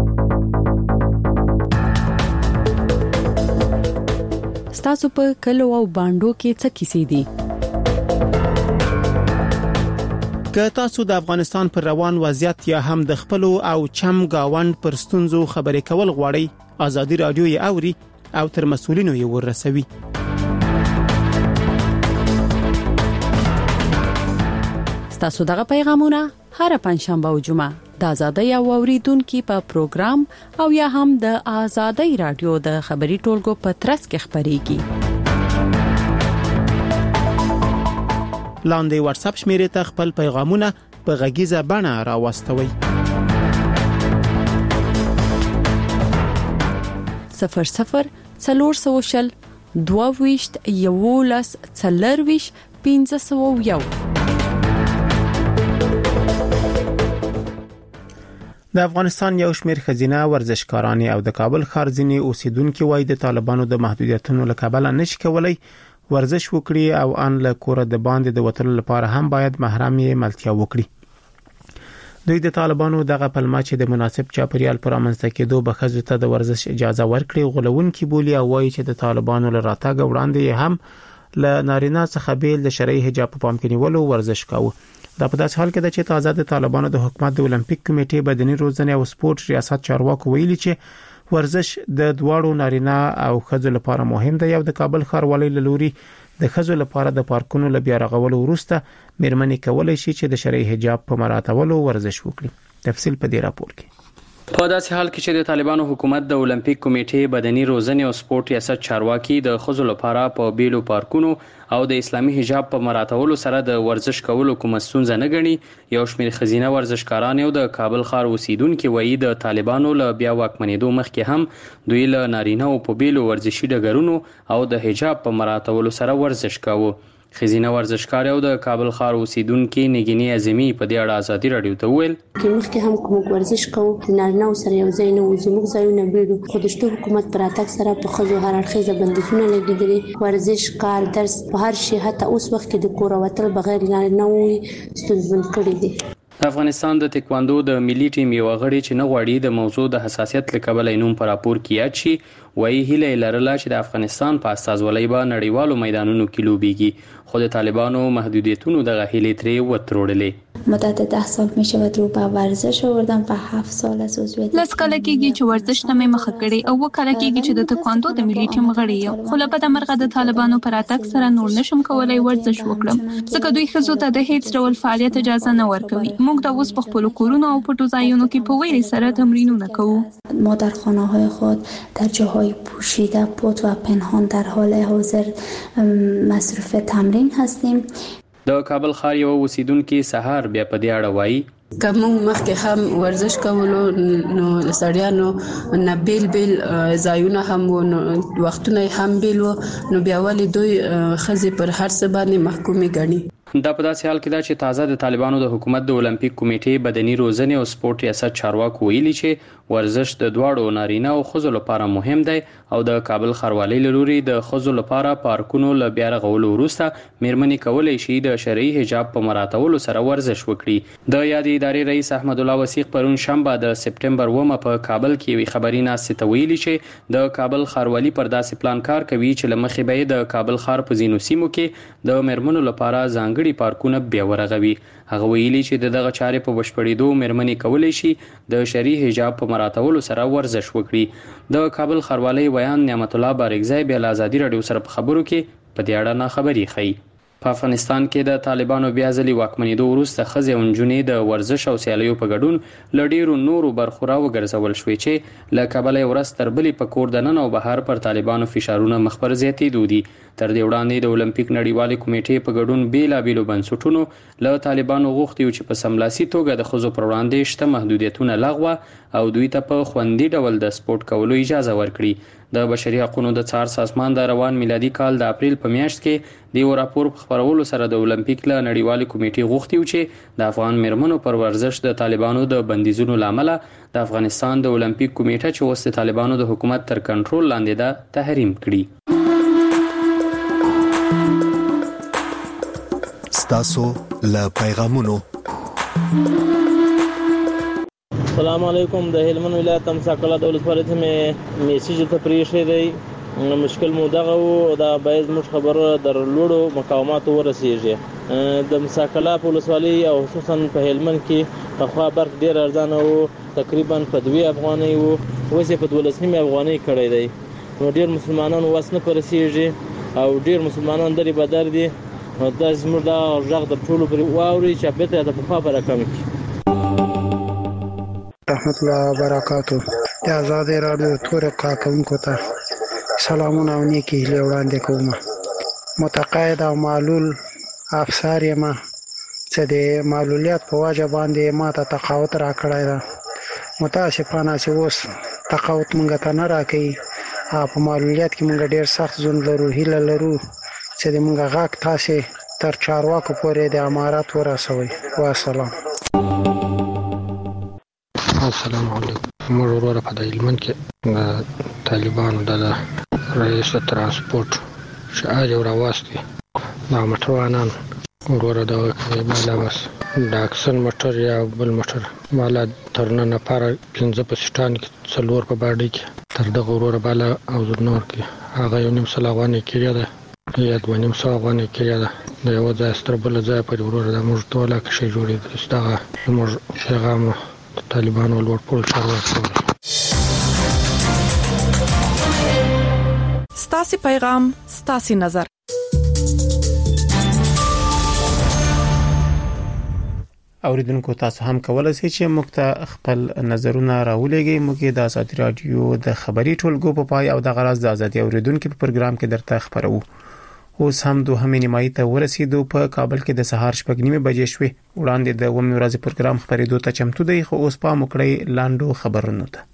ستاسو په کلو او باندو کې څه کیسې دي؟ که تاسو د افغانستان پر روان وضعیت یا هم د خپل او چم گاوند پر ستونزو خبرې کول غواړئ ازادي رادیو یې اوري او تر مسؤلینو یې ورسوي. ستاسو دغه پیغامونه هر پنځشنبه او جمعه د ازادي او اوریدونکو په پروګرام او یا هم د ازادي رادیو د خبري ټولګو په ترڅ کې خبريږي. لاندې واتس اپ شمیرې ته خپل پیغامونه په غږیزه بڼه راوستوئ. 00 400 22 11 40 501. د افغانستان یو شمېر خزینه ورزشکاران او د کابل ښار ځینې اوسیدونکو وایي د طالبانو د محدودیتونو له کبله نشي کولای ورزش وکړي او ان له کوره د باندې د وتلو لپاره هم باید محرمي ملتیا وکړي. دوی د طالبانو دغه پلمه چې د مناسب چاپیریال پر امنځته کېدو به ښځو ته د ورزش اجازه ورکړي غولونکي بولي او وایي چې د طالبانو له راتګ وړاندې هم له نارینه څخه بیل د شرعي حجاب په پام کې نیولو ورزش کاوه. دا په داسې حال کې د چې تازه د طالبانو د حکومت د اولمپیک کمیټې بدني روزنې او سپورت ریاست چارواکو ویلي چې ورزش د دواړو نارینه او ښځو لپاره مهم دی. او د کابل ښاروالۍ له لوري د ښځو لپاره د پارکونو له بیا رغولو وروسته مېرمنې کولای شي چې د شرعي حجاب په مراعاتولو ورزش وکړي. تفصیل په دې راپور کې. په داسې حال کې چې د طالبانو حکومت د اولمپیک کمیټې بدني روزنې او سپورت ریاست چارواکي د ښځو لپاره په بیلو پارکونو او د اسلامي حجاب په مراعاتولو سره د ورزش کولو کومه ستونزه نه ګڼي، یو شمېر ښځینه ورزشکاران او د کابل ښار اوسیدونکي وایي د طالبانو له بیا واکمنېدو مخکې هم دوی له نارینه‌و په بیلو ورزشي ډګرونو او د حجاب په مراعاتولو سره ورزش کاوه. خزینه ورزشکار او د کابل ښار اوسیدونکي نګینی اعظمي په دې اړه ازادي رادیو ته وویل چې مخکې هم کوم ورزش کوو د نارینه‌و سره یو ځای نه وو، زموږ ځایونه بیلو، خو د شته حکومت پر راتګ سره په ښځو هر اړخیزه بندیزونه لګېدلي، ورزش، کار، درس، په هر شي حتی اوس وخت کې د کوره وتل بغیر نارینه‌و ستونزمن کړي دي. د افغانستان د تکواندو د ملي ټیم یو غړي چې نه غواړي د موضوع د حساسیت له کبله نوم پر راپور کې یاد شي، وایي هیله لرله چې د افغانستان په استازولۍ به نړیوالو میدانونو کې لوبیږي، خو د طالبانو محدودیتونو دغه هیلې ترې وتروړلې. مدت 10 سال میشه و رو به ورزش آوردم و 7 سال از عضویت لس کاله کېږي چې ورزش ته مې مخه کړې او 2 کاله کېږي چې د تکواندو د ملي ټیم غړی یم، خو له بده مرغه د طالبانو پر راتګ سره نور نشم کولای ورزش وکړم ځکه دوی ښځو ته د هیڅ ډول فعالیت اجازه نه ورکوي. موږ د اوس په خپل کورونو او پټو ځایونو کې په ویرې سره تمرینونه کوو. ما در خانه‌های خود در جاهای پوشیده پوت و پنهان در حال حاضر مصروف تمرین هستیم. د کابل ښار یو اوسیدونکي سهار بیا په دې اړه وایي که موږ مخکې هم ورزش کولو نو سړیانو نه بیل ځایونه هم وو، نو وختونه هم بیل وو، نو بیا ولې دوی ښځې پر هر څه باندې محکومې ګڼي. دا په داسې حال کې ده چې تازه د طالبانو د حکومت د اولمپیک کمیټې بدني روزنې او سپورت ریاست چارواکو ویلي چې ورزش د دواړو نارینه او ښځو لپاره مهم دی او د کابل ښاروالۍ له لوري د ښځو لپاره پارکونو له بیا رغولو وروسته میرمنې کولی شي د شرعي حجاب په مراعاتولو سره ورزش وکړي. د یادې ادارې رئیس احمد الله وثیق پرون شنبه د سپټمبر 9 په کابل کې یوې خبري ناستې ته ویلي چې د کابل ښاروالي پر داسې پلان کار کوي چې له مخې به د کابل ښار په ځینو سیمو کې د میرمنو لپاره ځانګړي پارکونه بیا ورغوي. هغه ویلي چې دغه چارې په بشپړېدو میرمنې کولی شي د شرعي حجاب په مراعاتولو سره ورزش وکړي. د کابل ښاروالۍ ویان نعمت الله بارکزی بیا له ازادي راډیو سره په خبرو کې په دې اړه خبري ښیي. په افغانستان کې د طالبانو بیا ځلې واکمنېدو وروسته ښځې او نجونې د ورزش او سیالیو په ګډون له ډېرو نورو برخو راوګرځول شوې چې له کبله یې ورځ تر بلې په کور دننه او بهر پر طالبانو فشارونه مخ پر زیاتېدو دي. تر دې وړاندې د اولمپیک نړیوالې کمیټې په ګډون بېلابېلو بنسټونو له طالبانو غوښتي چې په سملاسي توګه د ښځو پر وړاندې شته محدودیتونه لغوه او دوی ته په خوندي ډول د سپورت کولو اجازه ورکړي. د بشري حقوقو د څار سازمان د روان میلادي کال د اپریل په میاشت کې د یو راپور په خپرولو سره د اولمپیک له نړیوالې کمیټې غوښتي چې د افغان میرمنو پر ورزش د طالبانو د بندیزونو لامل د افغانستان د اولمپیک کمیټه چې اوس د طالبانو د حکومت تر کنټرول لاندې ده تحریم کړي. ستاسو له پیغامونو. السلام علیکم. د هلمند ولایت تمساقلا د ولسوالۍ ته میسیج ته پریښی دی، مشکل مو دغه و دا باید موږ خبره در لوړو مقاماتو ورسیږي. د مساقلا په ولسوالۍ او خصوصا په هلمند کې پخوا برق ډیر ارزانه و، تقریبا په 2 افغانۍ و، اوس په 12 افغانۍ کړی دی. نو ډیر مسلمانان واس نه پرسیږي او ډیر مسلمانان درې بدر دي. دا زموږ دا ژغ د ټولو پر واوري چې بیرته د پخوا پر رقم کی. رحمت الله وبرکاتو. د آزادۍ راډیو تور کارکونکو ته سلامونه او نیکی هیلې وړاندې کوم. متقاعد او معلول افسر یم چې د معلولیت په وجه باندې ماته تقاعد راکړی ده. متاسفانه چې اوس تقاعد مونږ ته نه راکوي او په معلولیت کې مونږ ډیر سخت ژوند لرو. هیله لرو چې د مونږ غاک تاسې تر چارواکو پورې د امارات ورسوي. والسلام. السلام علیکم. موږ وروره په هلمند کې طالبانو د رئیس ترانسپورت چې اجو راوستي دا موټروانان وروره د بالا بس د اکسن موټر یا بل موټر بالا تر نن لپاره 15 په سټان کې څلور په باډي کې تر دغه وروره بالا او نور کې هغه یو نیم سل افغانۍ کېږي ده یا 2.5 افغانۍ کېږي ده. د یو ځای ستر بل ځای په وروره د موږ ټوله کې شي جوړې دغه موږ پیغام طالبانو لوړ پوړ شروع. ستاسي پیغام ستاسي نظر. اوریدونکو تاسو هم کولای شئ چې موږ ته خپل نظرونه راولېږئ. موږ د آزادي رادیو د خبري ټولګو په پای او د غراز د آزادي اوریدونکو په پروګرام کې درته خبرو. اوس هم دوه نیمایي ته ورسېدو. په کابل کې د سهار 6:30 بجې شوې. وړاندې د ومې ورځې پروګرام خبرېدو ته چمتو دی، خو اوس پام وکړئ لاندو خبرونو ته.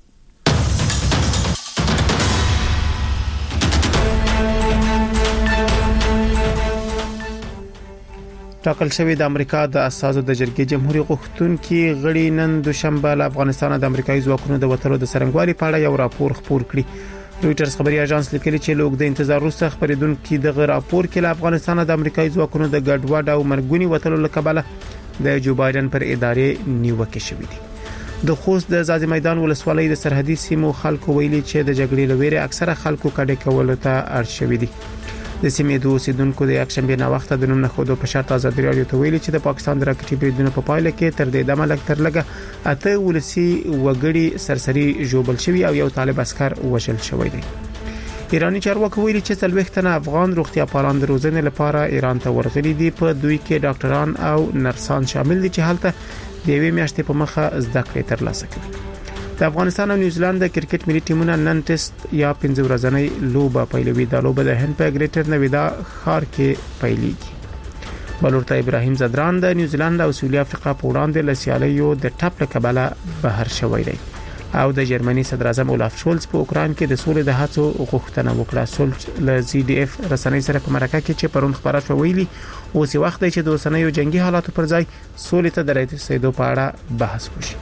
ټاکل شوی د امریکا د اساسو د جرګې جمهوریت غوښتونکي غړي نن دوشنبه له افغانستان د امریکایي ځواکونو د وټلو د څرنګوالي په اړه یو راپور خپور کړی. رويټرز خبري اژانس لیکلي چې لوګ د انتظار وروسته خبرېدونکو د راپور کې له افغانستان د امریکایي ځواکونو د ګډوډ او مرګونی وټلو لکبله د جو بایدن پر ادارې نیوکه شوې دي. د خوست د ځاځي میدان ولسوالۍ د سرحدي سیمو خلکو ویلي چې د جګړې لویره اکثره خلکو کډه کول ته اړ شوې دي. د سیمې د اوسیدونکو د یکشنبه نه وخت د نوم نه خودو په شرط آزادي رادیو ته ویلي چې د پاکستان د راکټي بریدونو په پایله کې تر دې دمه لګ تر لګه اته ولسی وګړي سرسري جوړبل شوی او یو طالب عسكر وژل شوی دی. ایرانی چارواکي ویلي چې 40 تنه افغان روغتیا پالان د روزنې لپاره ایران ته ورغلي دي. په دوی کې ډاکټران او نرسان شامل دي چې هلته د یوې میاشتې په مخه زده کړې ترلاسه کړي. د افغانستان او نیوزیلند د کرکټ ملي ټیمونه نن ټیسټ یا 15 ورځنۍ لوبه پیلوي. د لوبه د هند په ګریټر نویدا ښار کې پیلېږي. بلورتا ابراهیم زدران د نیوزیلند او سویلي افریقا په وړاندې له سیالیو د ټاپ لکبله بهر شوی دی او د جرمني صدر اعظم اولاف شولز په اوکران کې د سولې د هڅو غوښتنه وکړه. شولز له زی ډي اف رسنۍ سره په مرکه کې چې پرون خبره شو ویلي اوس وخت دی چې د اوسنیو جنگي حالاتو پر ځای سولې ته د رسیدو په اړه بحث وشي.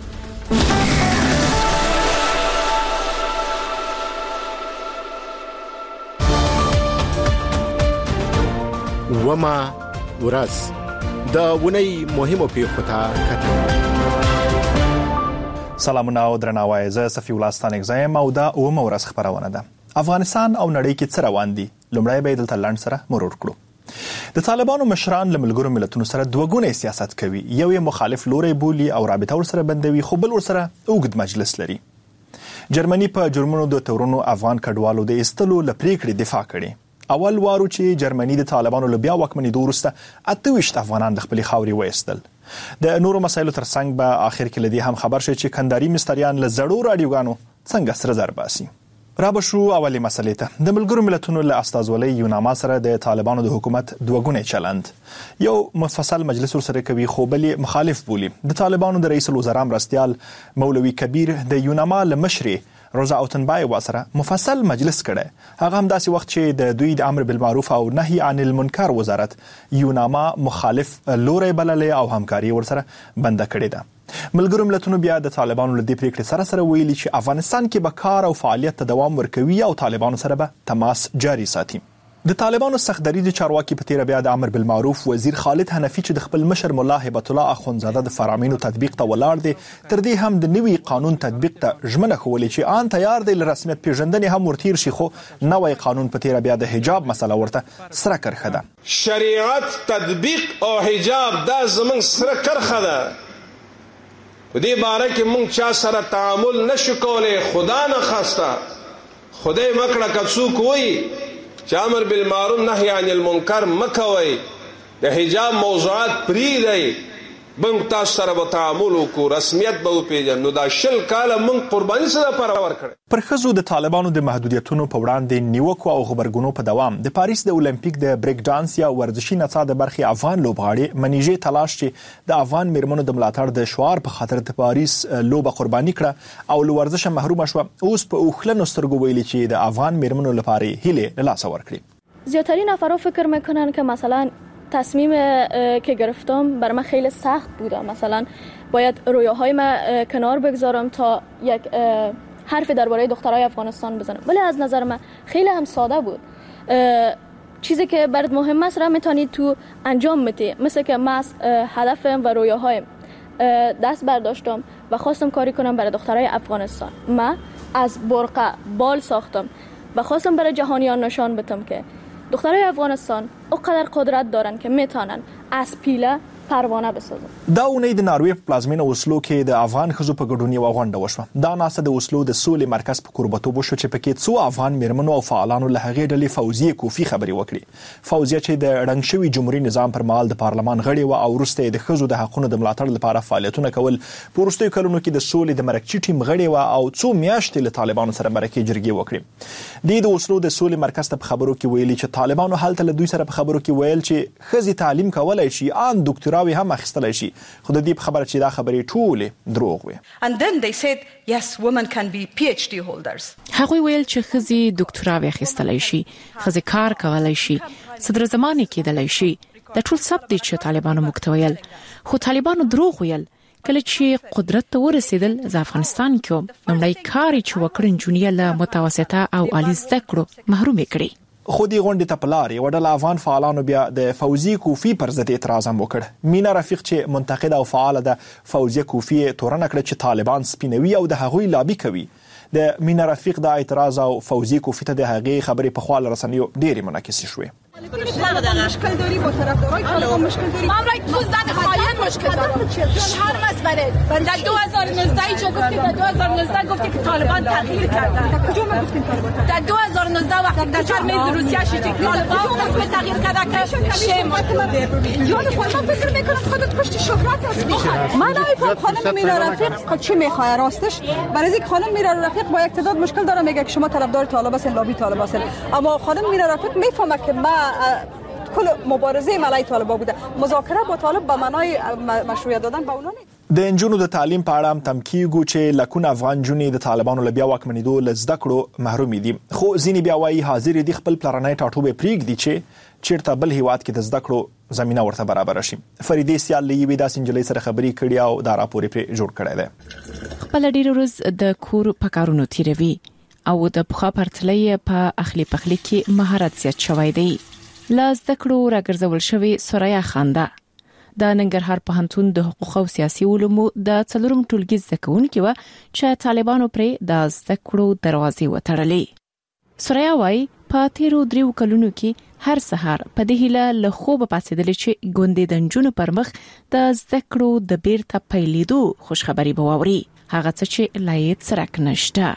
وما ورځ د ونی مهمو پیښو ته کتل. سلامونه او درناوی، زه صفی الله ستانک زایم او دا وما ورځ خبرونه ده. افغانستان او نړۍ کې څه روان دي؟ لومړی به دلته لاند سره مرور کړو. د طالبانو مشران له ملګرو ملتونو سره دوه سیاست کوي. یو یې مخالف لوري بولی او رابطه ور سره بندوي، خو بل ور سره اوږد مجلس لري. جرمني په جرمونو د تورونو افغان کډوالو د استلو لپریکړې دفاع کړي. اول وارو چې جرمني د طالبانو له بیا واکمنۍ وروسته 28 افغانان د خپل خاوري وایستل. د نورو مسایلو ترڅنګ به اخر کې لدی هم خبر شي چې کنداري مستریان له زړو رادیوګانو څنګه سره زر باسي. رابشو اولی مسلې ته د ملګرو ملتونو له استازولۍ یوناما سره د طالبانو د حکومت دوه چلند. یو مفصل مجلس سره کوي خو بل مخالف بولی. د طالبانو د رئیس الوزرا مرستيال مولوي کبیر د یوناما له مشري روزا اوتنبای واسره مفصل مجلس کړي. هغه هم داسې وخت چې د دوی د امر بالمعروف او نهي عن المنکر وزارت یوناما مخالف لوري بللې او همکاري ورسره بند کړي ده. ملګرو ملتونو بیا د طالبانو له دې پریکړې سره ویلي چې افغانستان کې به کار او فعالیت ته دوام ورکوي او طالبانو سره به تماس جاري ساتي. د طالبانو سختدریز چارواکي په تیر بیا د امر بالمعروف وزیر خالد حنفي چې د خپل مشر مولا هبت الله اخونزاده د فرامینو تطبیق ته ولاړ دي، تر دې هم د نوي قانون تطبیق ته ژمنه کوي چې آن تیار دی لرسمیت پیژندنې هم ورتیر شي. خو نوې قانون په تیر بیا د حجاب مسله ورته سره کرخه ده. شریعت تطبیق او حجاب دا زمون سره کرخه ده. په دې باره کې مونږ چا سره تعامل نشو کولای. خدا نه خواسته خدای مکړه کڅوک وای چې امر بالمعروف نهي عن المنکر مکوي، د حجاب موضوعات پری دی، بنګ تاسو سره به تعامل وکړو، رسمیت به وپیژنو. دا شل کاله مونږ قرباني سره پرور کړ. پر خزو د طالبانو د محدودیتونو په وړاندې نیوکو او خبرګونو په دوام د پاریس د اولمپیک د بریک ډانس یا ورزشي نڅا د برخي افغان لوبغاړي منیجه تلاش چې د افغان میرمنو د ملاتړ د شعار په خاطر د پاریس لوبه قرباني کړه او له ورزش محروم شو. اوس په اوخلنو سترګو ویلي چې د افغان میرمنو لپاره هیله لاس ورکړي. زیاترین افراد فکر میکنن که مثلا تصمیم که گرفتم بر من خیلی سخت بوده. مثلا باید رویاهای من کنار بگذارم تا یک حرف درباره دخترای افغانستان بزنم، ولی از نظر من خیلی هم ساده بود. چیزی که برات مهم است را میتونید تو انجام بدی. مثل که من هدفم و رویاهایم دست برداشتم و خواستم کاری کنم برای دخترای افغانستان. من از برقع بال ساختم و خواستم برای جهانیان نشان بدم که دخترای افغانستان اونقدر قدرت دارن که میتونن از پیله پروانه بسازم. دا اونۍ د ناروې په پلازمینه اوسلو کې د افغان ښځو په ګډون یوه غونډه وشوه. دا ناسته د اوسلو د سولې مرکز په کوربتوب وشوه چې پکې څو افغان میرمنو او فعالانو له هغې ډلې فوزیه کوفي خبرې وکړي. فوزیه چې د ړنګ شوي جمهوري نظام پر مهال د پارلمان غړې وه او وروسته یې د ښځو د حقونو د ملاتړ لپاره فعالیتونه کول. په وروستیو کلونو کې د سولې د مرکچي ټیم غړې وه او څو میاشتې له طالبانو سره مرکې جرګې وکړې. د اوسلو د سولې مرکز ته په خبرو کې ویلي چې طالبانو هلته له دوی سره په خبرو کې ویل چې ښځې تعلیم کولی شي ان دکتراوې هم اخیستلی شي. خو د دې په خبره چې دا خبرې ټولې دروغ وي. And then they said yes, women can be PhD holders. هغوی ویل چې ښځې دکتراوې اخیستلی شي، ښځې کار کولی شي، صدر زمانې کېدلی شي. دا ټول ثبت دي چې طالبانو موږ ته ویل. خو طالبانو دروغ ویل. کله چې قدرت ته ورسېدل د افغانستان کې لومړی کار چې وکړ نجونې له متوسطه او عالي زده کړو محرومې کړې. خو دې غونډې ته په لار یوه ډله افغان فعالانو بیا د فوزیه کوفي پر ضد اعتراض هم وکړ. مینا رفیق چې منتقده او فعاله ده فوزیه کوفي تورنه کړه چې طالبان سپینوي او د هغوی لابي کوي. د مینا رفیق د اعتراض او فوزیه کوفي ته د هغې خبرې په خوا له رسنیو ډېرې منعکسې شوې. مشکل داری با طرفدارای طالبان مشکل داری. ما برای تو زن خائن مشکل دارم. هر مسئله در 2019 جو گفتی در 2019 گفتی که طالبان تغییر کردن. در کجا ما گفتیم طالبان؟ در 2019 وقتی در سر میز روسیه شدی طالبان اسم تغییر کرده که شیم. یاد خود من فکر میکنم خودت پشت شهرت هستی. من نمیفهم خانم میرا رفیق چی میخواد راستش. برای اینکه خانم میرا رفیق با اقتدار مشکل داره میگه که شما طرفدار طالب هستین لابی طالب هستین. اما خانم میرا رفیق میفهمه که ما کل مبارزه علیه طالبان بوده. مذاکره با طالب به معنای مشروعیت دادن به اونها نیست. د انجونو د تعلیم په اړه هم تم کیږي چې لکونه افغان جونې د طالبانو له بیا واکمنېدو له زده کړو محروم دي. خو ځینې بیا وایي حاضر دي خپل پلرنۍ ټاټوبې پرېږدي چې چیرته بل هیواد کې د زده کړو زمينه ورته برابر شي. فریدې سیال لوي داسې نجلۍ سره خبرې کړې او دا راپور یې جوړ کړی دی. خپل ډیر ورځ د کور په کارونو تیروي او د پخوا پرتلې په اخلي پخلي کې مهارت زیات شوی دی. لاس د کړو راګرځول شوی سوریا خانده د ننګرهار پوهنتون د حقوق او سیاسي علومو د څلورم ټولګي زده کوونکې و چې طالبانو پرې د زده کړو دروازې وتړلې. سوریا وايي په تیرو 3 کلونو کې هر سهار په دې هیله له خوب پاتېدل چې ګوندې د نجونو پر مخ د زده کړو د بیرته پیلېدو خوشخبری بووري هغه څه چې لایت سرک نشته.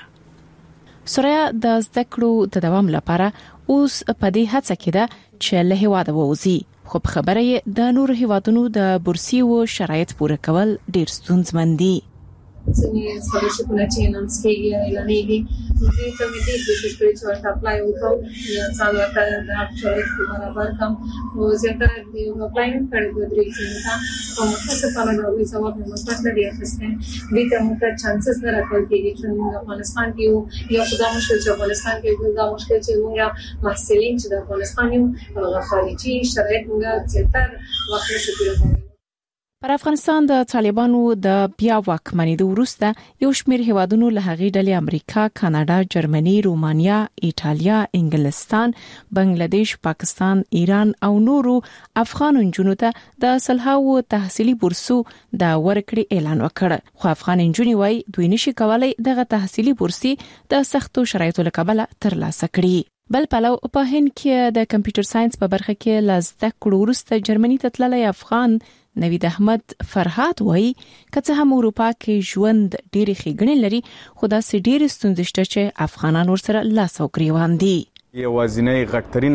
سوریا د زده کړو د دوام لپاره اوس په دې هڅه کې ده چې له هیواده ووځي. خو په خبره یې د نور هیوادونو د بورسي او شرایط پوره کول ډیر ستونزمن دي. ځینې سکالرشپونه چې نن سکیږي اعلانېږي دوی ته مې ډېر کوشش کړی چې ورته اپلای وکړم یا ځان ورته د شرایط برابر کړم. خو زیاتره د اپلای هم کړی دوه درې ځایونو ته خو متاسفانه د هغوی ځواب مې مثبت نه دی اخیستی. دوی ته موږ ته چانسز نه راکول کېږي چې موږ افغانستان کې یو یا خو دا مشکل چې افغانستان کې بل دا مشکل چې موږ محصلین چې د افغانستان یو هغه خارجي شرایط موږ زیاتره وخت نشو پوره کولی. پر افغانستان د طالبانو د بیا واکمنېدو وروسته یو شمېر هیوادونو له هغې ډلې امریکا، کاناډا، جرمني، رومانیا، ایټالیا، انګلستان، بنگلاديش، پاکستان، ایران او نورو افغان نجونو ته د سلهاو تحصیلي بورسو د ورکړې اعلان وکړ. خو افغان نجونې وايي دوی نشي کولای دغه تحصیلي بورسي د سختو شرایطو له کبله ترلاسه کړي. بل پلو په هند کې د کمپیوټر ساينس په برخه کې لزده کړو وروسته جرمني ته تللی افغان نوید احمد فرهاد وایي کله هم اروپا کې ژوند ډېری ښېګڼې لري خو دا سې ډېر ستونزې شته چې افغانان ورسره لاس او ګریوان دي. یوازینی غټترین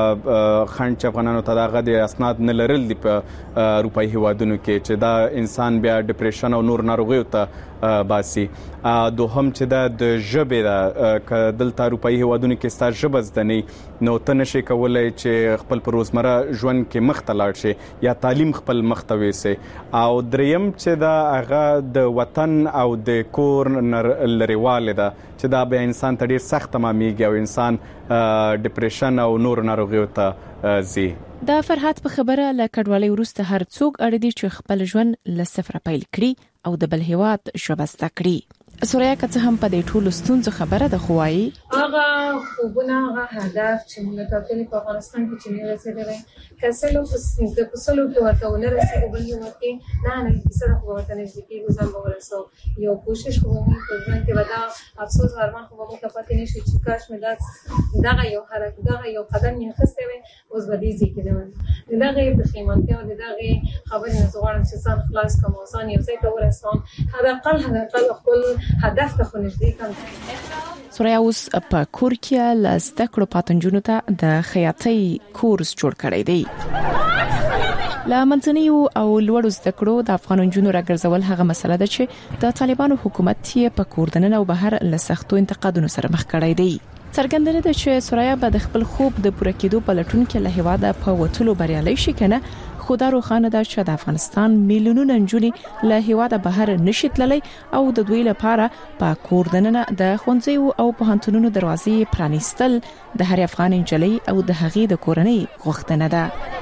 خنډ چې افغانانو ته دغه د اسناد نه لرل دي په اروپایي هیوادونو کې چې دا انسان بیا ډیپریشن او نور ناروغیو ته باسي. دوهم چې د ژبې ده که دلته اروپایي هیوادونو کې ستا ژبه زده نه نو ته نشي کولی چې خپل په روزمره ژوند کې مخ ته لاړ شي یا تعلیم خپل مخ ته ویسي. او دریم چې دا هغه د وطن او د کور لرېوالی ده چې دا بیا انسان ته ډېر سخت تمامیږي او انسان ډیپریشن او نور ناروغیو ته ځي. دا فرحت په خبره له کډوالۍ وروسته هر څوک اړ دي چې خپل ژوند له صفر پیل کړي او د بل هیواد ژبه زده کړي. سوریا که څه هم په دې ټولو ستونزو خبره ده خو وايي هغه خوبونه هغه هدف چې موږ ټاکلي په افغانستان کې چې نه رسیدلی کسلو په پسلو کې ورته ونه رسیدو بل یو کې نه کیسه خو ورته نشي کېږي ځان به ورسو یو کوشش کوم په ځان کې ودا افسوس ارمان خو موږ ته پاتې نشي چې کاش مې دا یو حرکت دا یو قدم یې خسته وي اوس به دې ځکه نه دغه په خیمانته او دغه خبرې نه زغړم چې ځان خلاص کوم ځان یو ځای ته ورسوم هدف خپل هدف ته خو نږدې کوم. سوریا اوس په کور کې لزده کړو پاتنجونو ته د خیاطۍ کورس جوړ کړی دی. لا منځنیو او لوړو زده کړو د افغان نجونو راګرځول هغه مسله ده چې د طالبانو حکومت یې په کوردنن او بهر له سختو انتقادونو سره مخ کړی دی. څرګندونه ده چې سوریا به د خپل خوب د پوره کېدو په لټون کې له هیواده په وټلو بریالي شي کنه خو دا روښانه ده چې د افغانستان میلیونونه نجونې له هیواده بهر نشي تللی او د دوی لپاره په کوردنن د ښوونځیو او پوهنتونونو دروازې پرانیستل د هر افغان نجلۍ او د هغې د کورنۍ غوښتنه ده.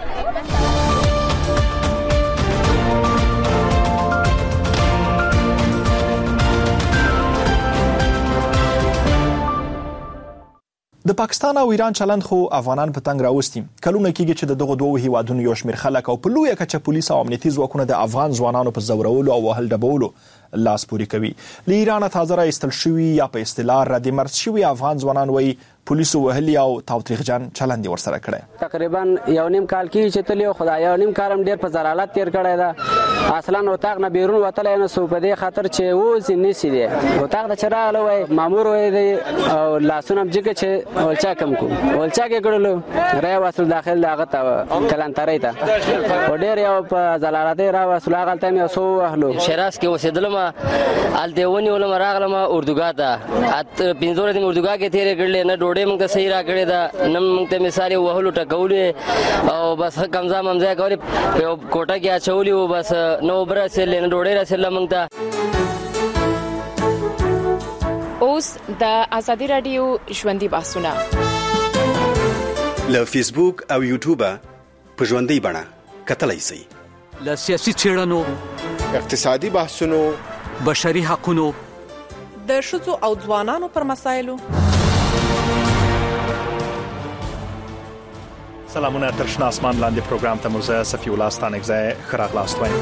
د پاکستان او ایران چلند خو افغانان په تنګ راوستي. کلونه کېږي چې دغه دوه هیوادونو یو شمېر خلک او په لویه کچه پولیس او امنیتي ځواکونه د افغان ځوانانو په زورولو او وهل ډبولو لاس پوري کوي. له ایران تازه راایستل شوي یا په اصطلاح ردی مرز شوي افغان ځوانان وایي پولیسو وهلي او تاوتریخجن چلند ورسره کړی. تقریبا یو نیم کال کې چې تلو خدای یو نیم کال هم ډیر په زرالات تیر کړی دا اصلا وتاغ نه بیرون وتل نه سو په دې خاطر چې ووز نسی دی وتاغ د چراغ وای مامور وای دی او لاسونه هم جګه چې ولچا کم کو ولچا کې کړلو را واسل داخل لاغه تا کلانتری ته و ډیر یو په زرالات را واسل هغه ته مې سو اهلو شراس کې وسیدلم ال دیونی ولم راغلم اردوګا ته ات پینځور دین اردوګا کې تیرې کړل نه ډوډۍ موږ ته صحیح را کړې ده نن موږ ته مثال وهلو ټکولې او بس کمزا ممزه کوي په کوټه کې اچولې و بس نو برسل نه ډوډۍ رسل موږ ته. اوس د ازادي رادیو ژوندۍ بحثونه له فیسبوک او یوټیوب په ژوندۍ بڼه کتلای شئ. له سیاسي چیرنو اقتصادي بحثونو بشري حقوقو د شذو او ځوانانو پر مسایلو سلامونه تر شنه اسمان لاندې پروګرام ته موزه صفی الله ستانګزه خراغلاست وایم.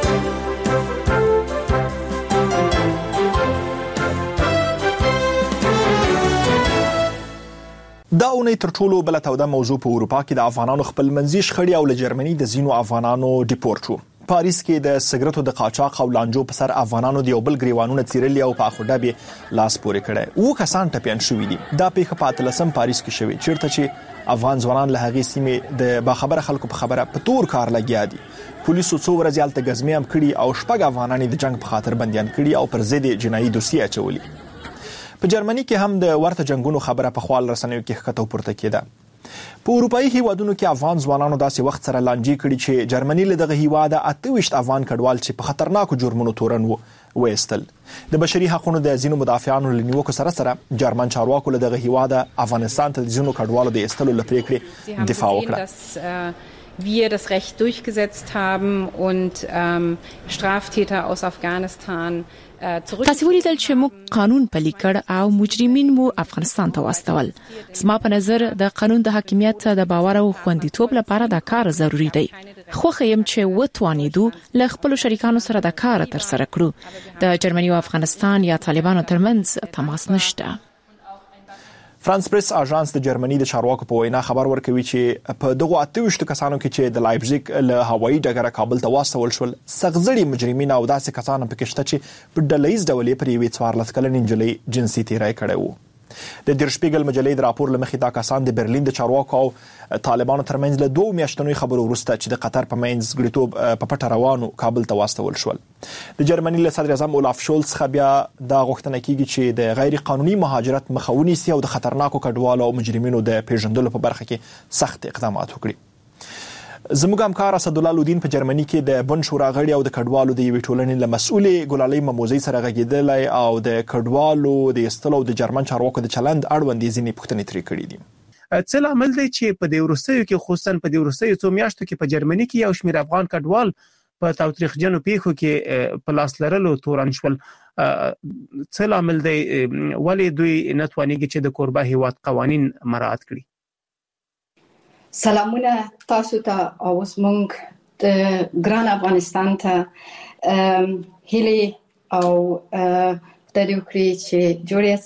دا اونۍ تر ټولو بل توده موضوع په اروپا کې د افغانانو خپل منځي شخړې او له جرمني د زینو افغانانو ډیپورټ شو. پاریس کې د سګرټو د قاچاق او لانجو په سر افغانانو د یو بل گریوانونه چیرلي او په اخوډه به لاس پورې کړي. او کسان ټپيان شوې دي. دا پیښه په اتلسم پاریس کې شوې چیرته چې افغان ځوانان له هغې سیمې د باخبره خلکو په خبره په تور کار لګیا دي. پولیسو څو ورځې هلته ګزمې هم کړي او شپږ افغانان د جنگ په خاطر بندیان کړي او پر ضد جنایي دوسیه اچولي. په جرمني کې هم د ورته جنگونو خبره په خپل رسنیو کې ښکته پورته کېده. په اروپאי هیوادونو کې افغان ځوانانو داسې وخت سره لانجې کړي چې جرمني له دغه هیواده 28 افغان کډوال چې په خطرناکو جرمونو تورن وایستل. د بشري حقوقو د ځینو مدافعانو لنیوکو سره جرمن چارواکو له دغه هیواده افغانستان ته د ځینو کډوالو د ایستلو لپاره دفاع وکړه. wir das Recht durchgesetzt haben und Straftäter aus Afghanistan تاسو ولیدل چې موږ قانون پلي کړ او مجرمین مو افغانستان ته واستول. زما په نظر د قانون د حاکمیت د باور او خوندیتوب لپاره دا کار ضروری دی. خو خیم چې وتوانیدو له خپل شریکانو سره د کار تر سره کړو. د جرمني او افغانستان یا طالبانو ترمنځ تماس نشته. فرانس پریس اژانس د جرمني د چارواکو په وینا خبر ورکوي چې په دغه 28 کسانو کې چې د لایپزیګ له هوایي ډګره کابل ته واستول شول سغزړي مجرمین او داسې کسان په کشته چې په ډلهیز ډول پر یوې 14 کلنې نجلۍ جنسي تیری کړی وو. د در شپیګل مجلې د راپور لمخې دا کسان د برلین د چارواکو او طالبانو ترمنځ له 2 میاشتنوي خبرو وروسته چې د قطر په منځ غړیتوب په پټه روانو کابل ته واستول شول. د جرمني له صدر اعظم اولاف شولز څخه بیا دا غوښتنه کیږي چې د غیر قانوني مهاجرت مخاوني سي او د خطرناکو کډوالو او مجرمینو د پیژندلو په برخه کې سخت اقدامات وکړي. زموږ همکار اسد الله لودین په جرمني کې د بن شورا غړي او د کډوالو د یوې ټولنې له مسؤلې ګلالۍ مموزي سره غږیدلی او د کډوالو د استلو د جرمن چارواکو د چلند اړوند ځینې پوښتنې ترې کړې دي. څه لامل دی چې په دې وروستیو کې خصوصا په دې وروستیو څو میاشتو کې په جرمني کې یو شمېر افغان کډوال په تاوتریخجنو پیښو کې په لاس لرلو تورن شول. څه لامل دی ولې دوی نتوانيږي چې د کوربه هیواد قوانین مراعات کړي؟ سلامونه تاسو ته او زمونږ د ګران افغانستان ته هیله او د یوکري چې جوړه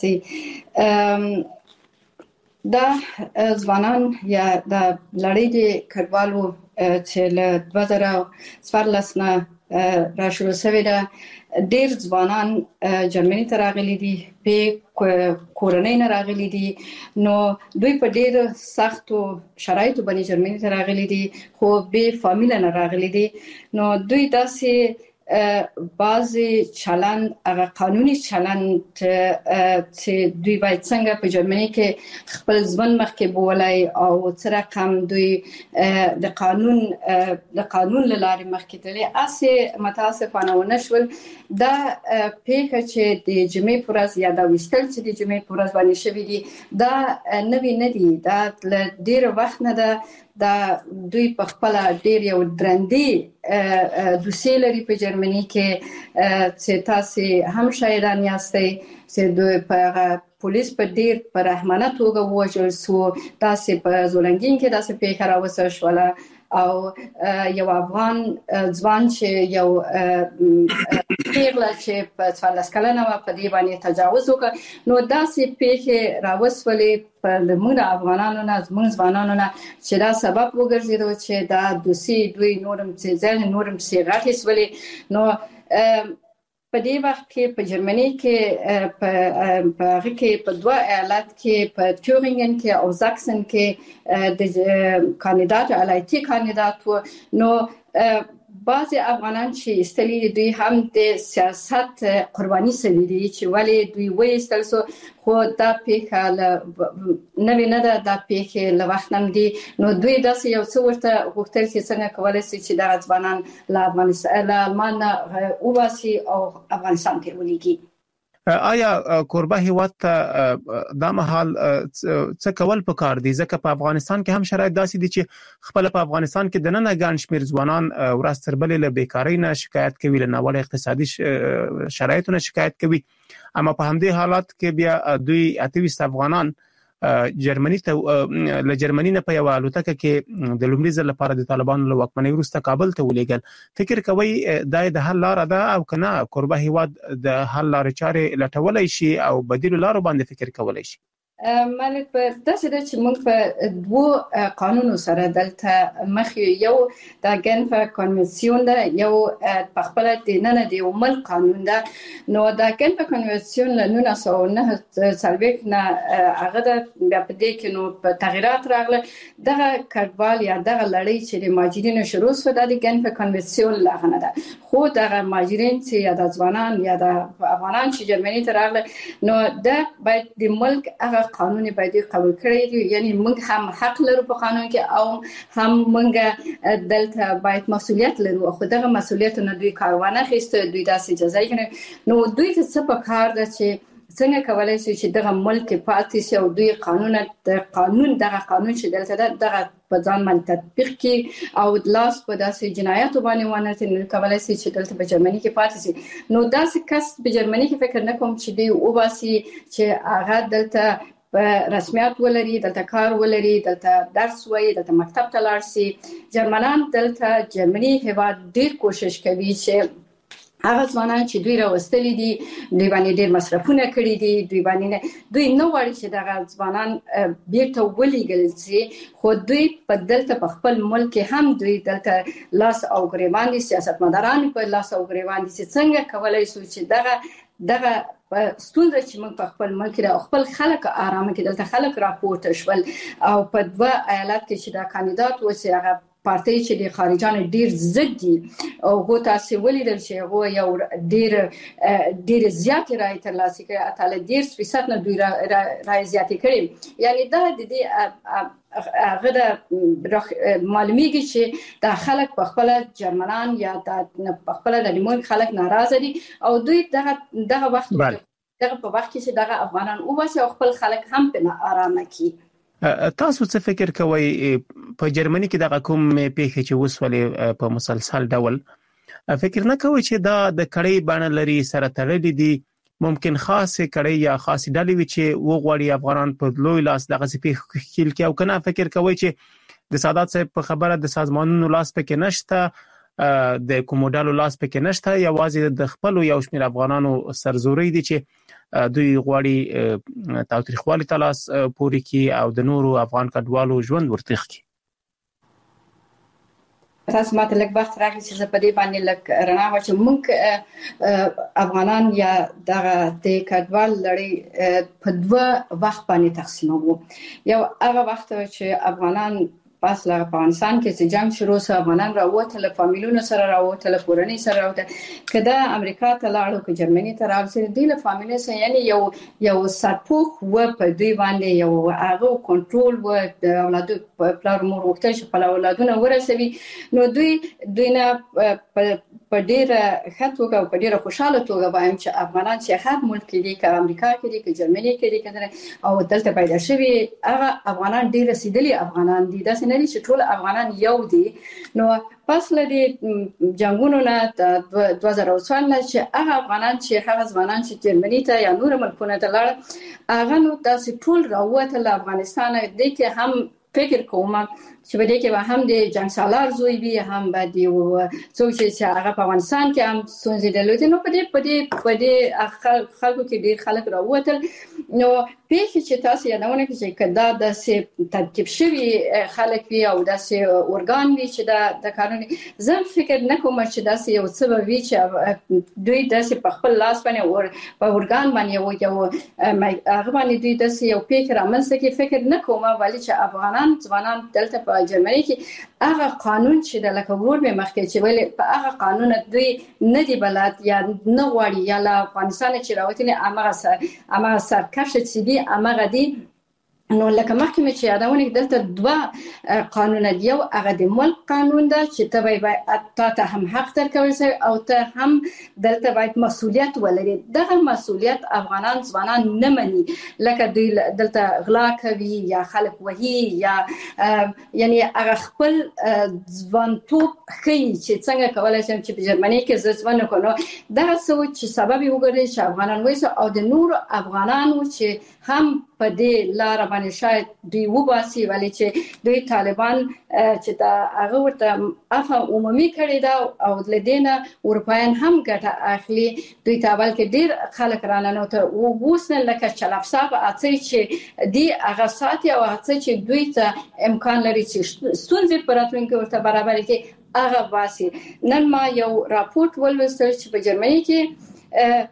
سي دا ځوانان یا د لړۍ د کډوالو چې له 2014 نه را شروع شوی دا ډیر ځوانان جرمني ته راغلي دي په کورنۍ نه راغلي دي نو دوی په ډیر سختو شرایطو باندې جرمني ته راغلي دي خو به فامیل نه راغلي دي نو دوی داسې بعضی چلن هغه قانوني چلن چې دوی باید څنګه په جرمني کې خپل ځوان مخکې بولای او څه رقم دوی د قانون لارې مخکې تللی اسې متاسفانه ونشول دا پیښه چې د جمعې پر ورځ یا د وشتل چې د جمعې پر ورځ باندې شوی دي دا نوی نه دي دا ډیر وخت نه ده دا دوی په خپل ډیر یو درندې دوسیه لري په جرمني کې چې تاسو هم شاهدان یاستئ چې دوی په پولیس په ډیر په رحمانه توګه وژل سو تاسو په زولنګین کې تاسو پیښه راوسه شوله او یو افغان ځوان چې یو پیغله چې په 14 کلنه په دې باندې تجاوز وکړ نو داسې پیښه راوسولې په موږ افغانانو نه موږ ځوانانو نه چې دا سبب وګرځیدو چې دا دوسی دوی نورم چې نورم سي راټیسولې نو په دې وخت کې په جرمني کې په هغه کې په دوه ایالت کې په تورینګن کې او زاکسن کې د کاندیدات علایتي کاندیدات نو بعضی افغانان چې استلی دوی هم د سیاست قرباني سوي دي چې ولی دوی وېستل سو خو دا پیښه نوې نه ده دا پیښه له وخت نم دي نو دوی داسې یو څه ورته غوښتل چې څنګه کولای شي چې د ځوانان له افغانستان او واسي او افغانستان کې ولېږي. آیا کوربه هیواد ته دا مهال څه کول پکار دي ځکه په افغانستان کې هم شرایط داسې دي چې خپل په افغانستان کې د نن ګڼ شمیر ځوانان ورځ تر بلې له بیکاری نه شکایت کوي له ناوړه اقتصادي شرایطونو شکایت کوي اما په همدې حالات کې بیا دوی 28 افغانان جرمني ته له جرمني نه په یو الوتکه کې د لومړي ځل لپاره د طالبانو له واکمنۍ وروسته کابل ته ولېږل. فکر کوي د حل لار ده او کنه کوربه هیواد د حل لارې چارې لټولای شي او بدیل لارو باندې فکر کولای شي؟ مالک په داسې د چې موږ په دوه قانونو سره دلته مخ یو د جنف کنونسیون ده یو په خپل د نن د عمل قانون ده نو د جنف کنونسیون له 1909 سالویک نه هغه د په دې کې نو په تغیرات راغله دغه کډوال یا دغه لړۍ چې د ماجرینو شروع شو د جنف کنونسیون لغنه ده خو دغه ماجرین چې یا د ځوانان یا د افغانان چې جرمني ته راغله نو د باید د ملک هغه قانون باید قبول کړی دی یعنی موږ هم حق لرو په قانون کې او هم موږ دلته باید مسؤلیت لرو خو دغه مسؤلیت نه دوی کاروانه خسته دوی داسې جزای کوي نو دوی ته څه په کار ده چې څنګه کولای شي چې دغه ملک پاتې شي او دوی دغه قانون چې دلته دغه په ځان باندې تطبیق کړي او لاس په داسې جنایت باندې ونه کولای شي چې دلته په جرمني کې پاتې شي نو داسې کس په جرمني کې فکر نه کوم چې دوی او باسي چې هغه دلته رسمیت ولري دلته کار ولري دلته درس وایي دلته مکتب ته لاړ شي جرمنان دلته جرمني هیواد ډیر کوشش کوي چې هغه ځوانان چې دوی راوستلي دي دوی باندې ډیر مصرفونه کړي دي دوی نه غواړي چې دغه ځوانان بیرته ولېږل شي خو دوی په دلته په خپل ملک هم دوی دلته لاس او ګریوان دي سیاستمداران په لاس او ګریوان دي چې څنګه کولای شي چې دغه ستونزه چې موږ په خپل ملک کې خپل خلک آرام کې دلته خلک راپورته شول او په دوه ایالت کې چې دا کاندیدات وسی هغه پارټي چې د خارجانو ډیر ضد دي او هغه تاسو ولیدل چې هغه یو ډیر زیات رائے ترلاسه کړي اتل ډیر 100% نه دوی رائے زیات کړي یعنی دا د دې هغه د معلومیږي چې د خلک په خپل جرمنان یا د خپل د لیمون خلک ناراضه دي او دوی دغه وخت دغه په وخت کې چې دغه افغانان او واسه خپل خلک هم په آرامه کې تاسو څه فکر کوئ په جرمني کې دغه کوم پیښه چې وسولې په مسلسل ډول فکر نه کوي چې دا د کړۍ باندې لري سره تړلې دي ممکن خاصه کړۍ یا خاصه ډلې وي چې وغوړي افغانان په لوی لاس دغه سپي خیل کې او کنه فکر کوي چې د سادات صاحب په خبره د سازمانونو لاس پکې نشته د کوموډالو لاس پکې نشته یوازې د خپل یو شمېر افغانانو سرزوري دي چې دوی غواړي تاوتریخوالي تلاس پوری کی او د نورو افغان کډوالو ژوند ورتخ کی تاسو ماته لږ وخت راکړئ چې زه په دې باندې لږ رڼا واچوم. موږ افغانان یا دغه د کډوال لړۍ په دوه وخت باندې تقسیموو. یو هغه وخت چې افغانان پس له افغانستان کې چې جنگ شروع شو افغانان راووتل فامیلونو سره راووتل کورنۍ سره راووتل کله امریکا ته لاړو که جرمني ته راوځي د له فامیل سره یعنی یو سرپوخ و په دوی باندې یو هغه کنټرول و د اولادو په پلار مور وخت چې په اولادونه ورسوي نو دوی نه په ډیره خطوګه او په ډیره خوشاله توګه وایم چې افغانان چې هر ملک کې دي که امریکا کې دي که جرمني کې دي او دلته پیدا شوي هغه افغانان ډیر رسیدلي افغانان دي دا نه چې ټول افغانان یو دي نو پس لدی جنگونو نه 2004 نه چې هغه افغانان چې هغه ځوانان چې جرمني ته یا نور ملکونه ته لاړ هغه نو تاسو ټول راووتل افغانستان دې کې هم فکر کوم چې بده کې هم د جنگ سالار زوی وي هم باندې او څو چې هغه په افغانستان کې هم سونځي دلته نو په دې خلکو کې ډیر خلک راووتل نو پیښه چې تاسو یادونه کوي چې کدا د سه ترکیب شوی خلک وي او د سه اورګان وي چې د قانوني زم فکر نه کوم چې د سه یو څه وي چې دوی د سه په خپل لاس باندې په اورګان باندې یو هغه باندې دوی د سه یو فکر امنځ کې فکر نه کوم ولی چې افغانان ځوانان دلته په جرمني کې هغه قانون چې د لکه ور به مخکې چې ویل په هغه قانون دوی نه دی بلد یا نه غواړي یا له افغانستان چې راوتنی امغه سرکش چې دی امغه دی نو لکه محکمه چې یادونه دلته دوه قانون دی یو هغه د ملک قانون ده چې ته هم حق درکوي او ته هم دلته باید مسؤلیت ولري دغه مسؤلیت افغانان ځوانان نه مني لکه دوی دلته غلا کوي یا خلک وهي یا یعنی هغه خپل ځوانتوب کوي چې څنګه کولای شي چې په جرمني کې ځوان کونو دا څه چې سبب وګرځي چې افغانان وایي او د نور افغانانو چې هم په دې لار باندې شاید دوی وباسي ولی چې دوی طالبان چې دا هغه ورته افه عمومي کړی دا او لدينا اروپایان هم ګټه اخلي دوی تابل کې ډیر خلک رانه ته ووسنه لکه چلافصاب اڅي چې دی هغه ساتي او اڅي چې دوی ته امکان لري چې ستونزې پراتونکو ورته برابر کې هغه واسي نن ما یو راپورټ ولوستل چې په جرمني کې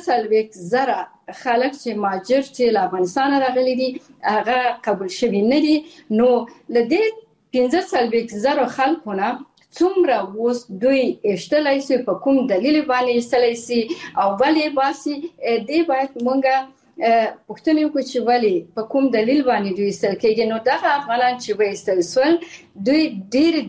15,000 خلک چې ماجر چې له افغانستان راغلي دي هغه قبول شوي نه دي نو لدې 15,000 خلکونه څومره اوس دوی اشتلای سي په کوم دلیل باندې اشتلای سي او ولې باسي دې باید مونږه پښتنې کو چې ولی په کوم دلیل باندې دوی استل کېږي نو دغه افغانان چې وایستل سول دوی ډیر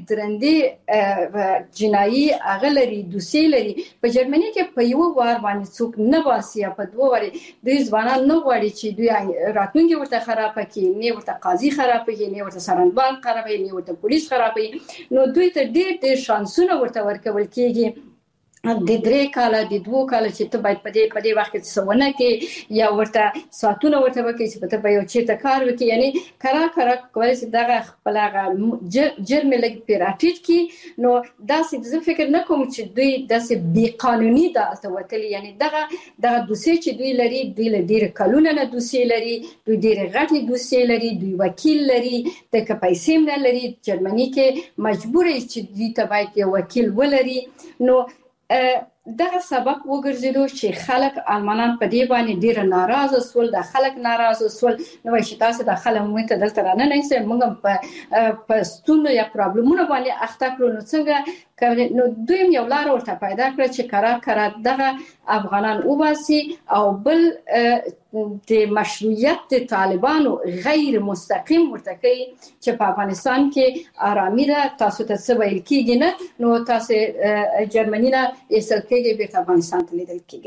درندې جنایي اغلري دوسي لري په جرمني کې په یو وار باندې څوک نه باسي په دوه واري دوی ځوانان نه غواړي چې دوی راتلونکي ورته خراب کړي نه ورته قاضي خراب کړي نه ورته سرنبال خراب کړي نه ورته پولیس خراب کړي نو دوی ته ډیر شانسونه ورته ورکول کېږي د 3 کال د 2 کال چې ته باید په دې وخت کې څونه کې یا ورته ساتونه ورته وکړي چې ته به یو چیرته کار وکړي یعنی کرا کولی چې دغه خپل جرم لګ پیراټیټ کی نو دا څه فکر نه کوم چې دوی د بی قانوني د وتلی یعنی دغه دوسیه چې دوی لري دوی ډیر کلونه نه دوسیه لري دوی ډیر غټي دوسیه لري دوی وکیل لري د پیسې نه لري جرمني کې مجبور چې دوی ته باید یو وکیل ولري نو دغه سبب وګرځیدو چې خلک المانان په دې باندې ډیر ناراضه سول د خلک ناراضه سول نو چې تاسو د خلک مونږ ته دلته رانه نه سي مونږ په ستونو یا پرابلمونو باندې اخته کړو نو څنګه نو دوی یو لار ورته پیدا کړ چې کرا دغه افغانان وباسي او بل د مشروعیت د طالبانو غیر مستقیم ورته کوي چې په افغانستان کې آرامي ده تاسو ته څه ویل کیږي نه نو تاسو جرمني نه ایستل کېږي په افغانستان ته لیدل کېږي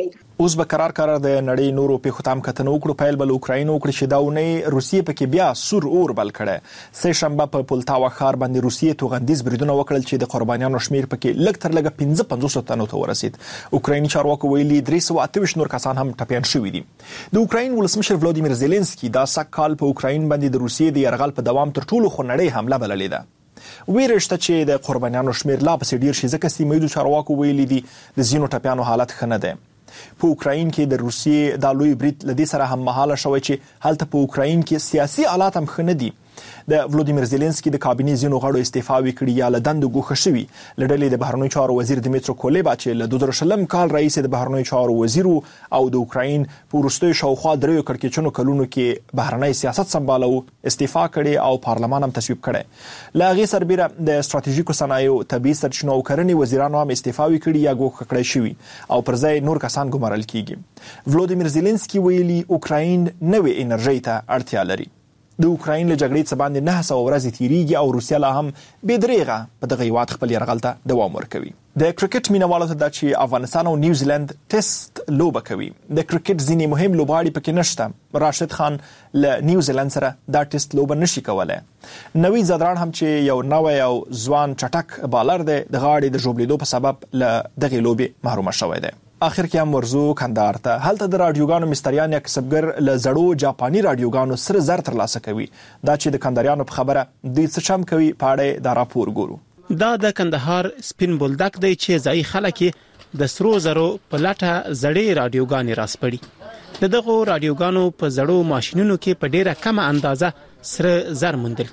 اوس به قرار د نړۍ نورو پیښو تام کتنه وکړو. پیل بل اوکراین وکړي چې دا ونې روسیې پکې بیا سور اور بل کړه. سه شنبه په پولتاوا ښار باندې روسیې توغندیز بریدونه وکړل چې د قربانیانو شمیر پکې لږ تر لږه 55 تنو ته ورسید. اوکرایني چارواکو ویلي 328 نور کسان هم ټپیان شوي دي. د اوکراین ولسمشر ولادیمیر زيلنسکي دا سږ کال په اوکراین باندې د روسیې د یرغل په دوام تر ټولو خونړۍ حمله بللې ده. ویرشته چې د قربانیانو شمیر لا پسې ډیر شي ځکه سیمه چارواکو ویلي دي د زینو ټپیانو حالت ښه نه دی. په اوکراین کې د روسیې د لوی برید لدې سره هم مهاله شوی چې هلته په اوکراین کې سیاسي حالات هم ښه نه دي. د ولادیمیر زيلنسکي د کابینې ځینو غړو استعفا وکړي یا له دندو ګوښه شوي. له ډلې د بهرنیو چارو وزیر دمیترو کولېبا چې له 2020 کال رئیس د بهرنیو چارو وزیر او د اوکراین په وروستیو شاوخوا 3 کړکېچنو کلونو کې بهرنی سیاست سمبالو استعفا کړي او پارلمان هم تصویب کړي. له هغې سربیره د ستراتیژیکو صنایعو طبیعي سرچینو او کرنې وزیرانو هم استعفا وکړي یا ګوښه کړي شوي او پر ځای نور کسان ګمارل کیږي. ولادیمیر زيلنسکي ویلي اوکراین نوې انرژي ته اړتیا لري. د اوکراین له جګړې څخه باندې 900 ورځې تیریږي او روسیا لا هم بې دریغه په دغه هیواد خپل یرغل ته دوام ورکوي. د کرکټ مینوالو ته دا چې افغانستان او نیوزیلند ټیسټ لوبه کوي. د کرکټ ځینې مهم لوبغاړي پکې نشته. راشد خان له نیوزیلند سره دا ټیسټ لوبه نشي کولای. نوی زدران هم چې یو نوی او ځوان چټک بالر دی د غاړې د ژوبلیدو په سبب له دغه لوبې محروم شوی دی. اخر کې هم ورزو کندهار ته. هلته د رادیوګانو مستریان یا کسبګر له زړو جاپاني رادیوګانو سره زر ترلاسه کوي. دا چې د کندهاریانو په خبره دوی څه چم کوي په اړه دا راپور ګورو. دا د کندهار سپین بولدک دی چې ځای خلک د سرو زرو په لټه زړې رادیوګانې راسپړي. د دغه رادیوګانو په زړو ماشينونو کې په ډیره کمه اندازه سره زر موندل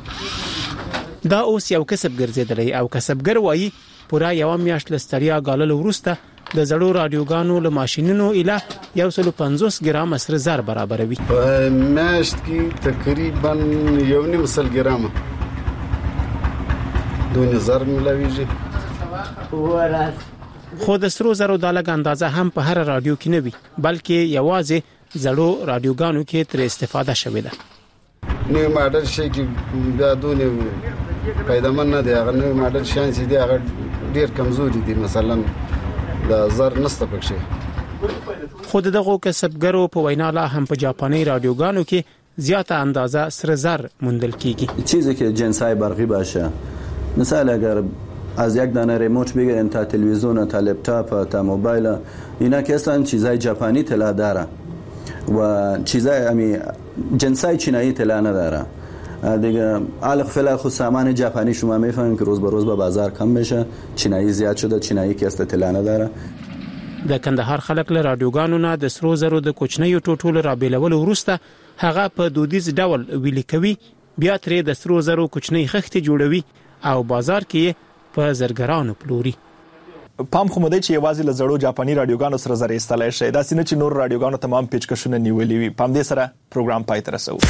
کیږي. دا اوس یو کسب ګرځیدلی او کسبګر وایي پورا یو میاشت لستریا غالل ورسته د زړو رادیوګانو له ماشينونو اله 150 ګرام سره زر برابروي. په میاشت کې تقریبا 1.5 ګرام دونه زر ملويږي. خو د سرو زرو د لګ اندازه هم په هر رادیو کې نه وي بلکې یوازې زړو رادیوګانو کې تر استفاده شوې ده. نو ماډل شي کې دا دونه پیدامن نه دی. هغه نو ماډل شان سي دی هغه ډیر کمزوري دي. مثلا دا زر نسته پکې. خود دغه کسبګرو په وینا لا هم په جاپانی رادیوګانو کې زیاته اندازه سر زر موندل کیږي. چیزی که جنسای برقی باشه، مثلا اگر از یک دانه ریموت بگیرین تا تلویزیون تا لپتاپ تا موبایل، اینا که اصلا چیزای جاپانی طلا داره و چیزای جنسای چینایی طلا نداره. دیگه الان فعلا خود سامان جاپانی شما میفهمین که روز به روز به بازار کم میشه. چینایی زیاد شده. چینایی که است طلا نداره. د کندهار خلک له رادیوګانو نه د سرو زرو د کوچنیو ټوټو رابېلول وروسته هغه په دودیز ډول ویلي کوي. بیا ترې د سرو زرو کوچنی خښتې جوړوي او بازار کې په زرګرانو پلوري. پام خو مده چې یوازې له زړو جاپانی رادیوګانو سره زر ایستلای شي. دا سینه چې نور رادیوګانو تمام پیچکشونه نیولې وي. پام دې سره پروګرام پای ته رسو.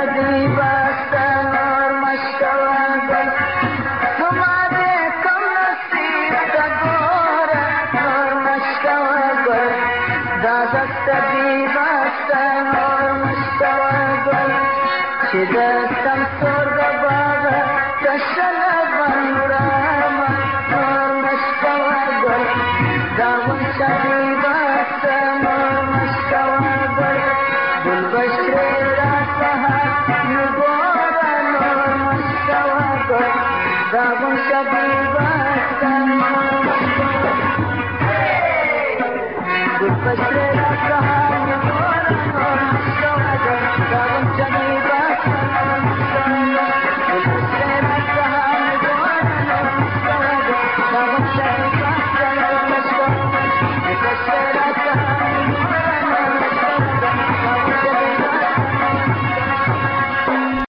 But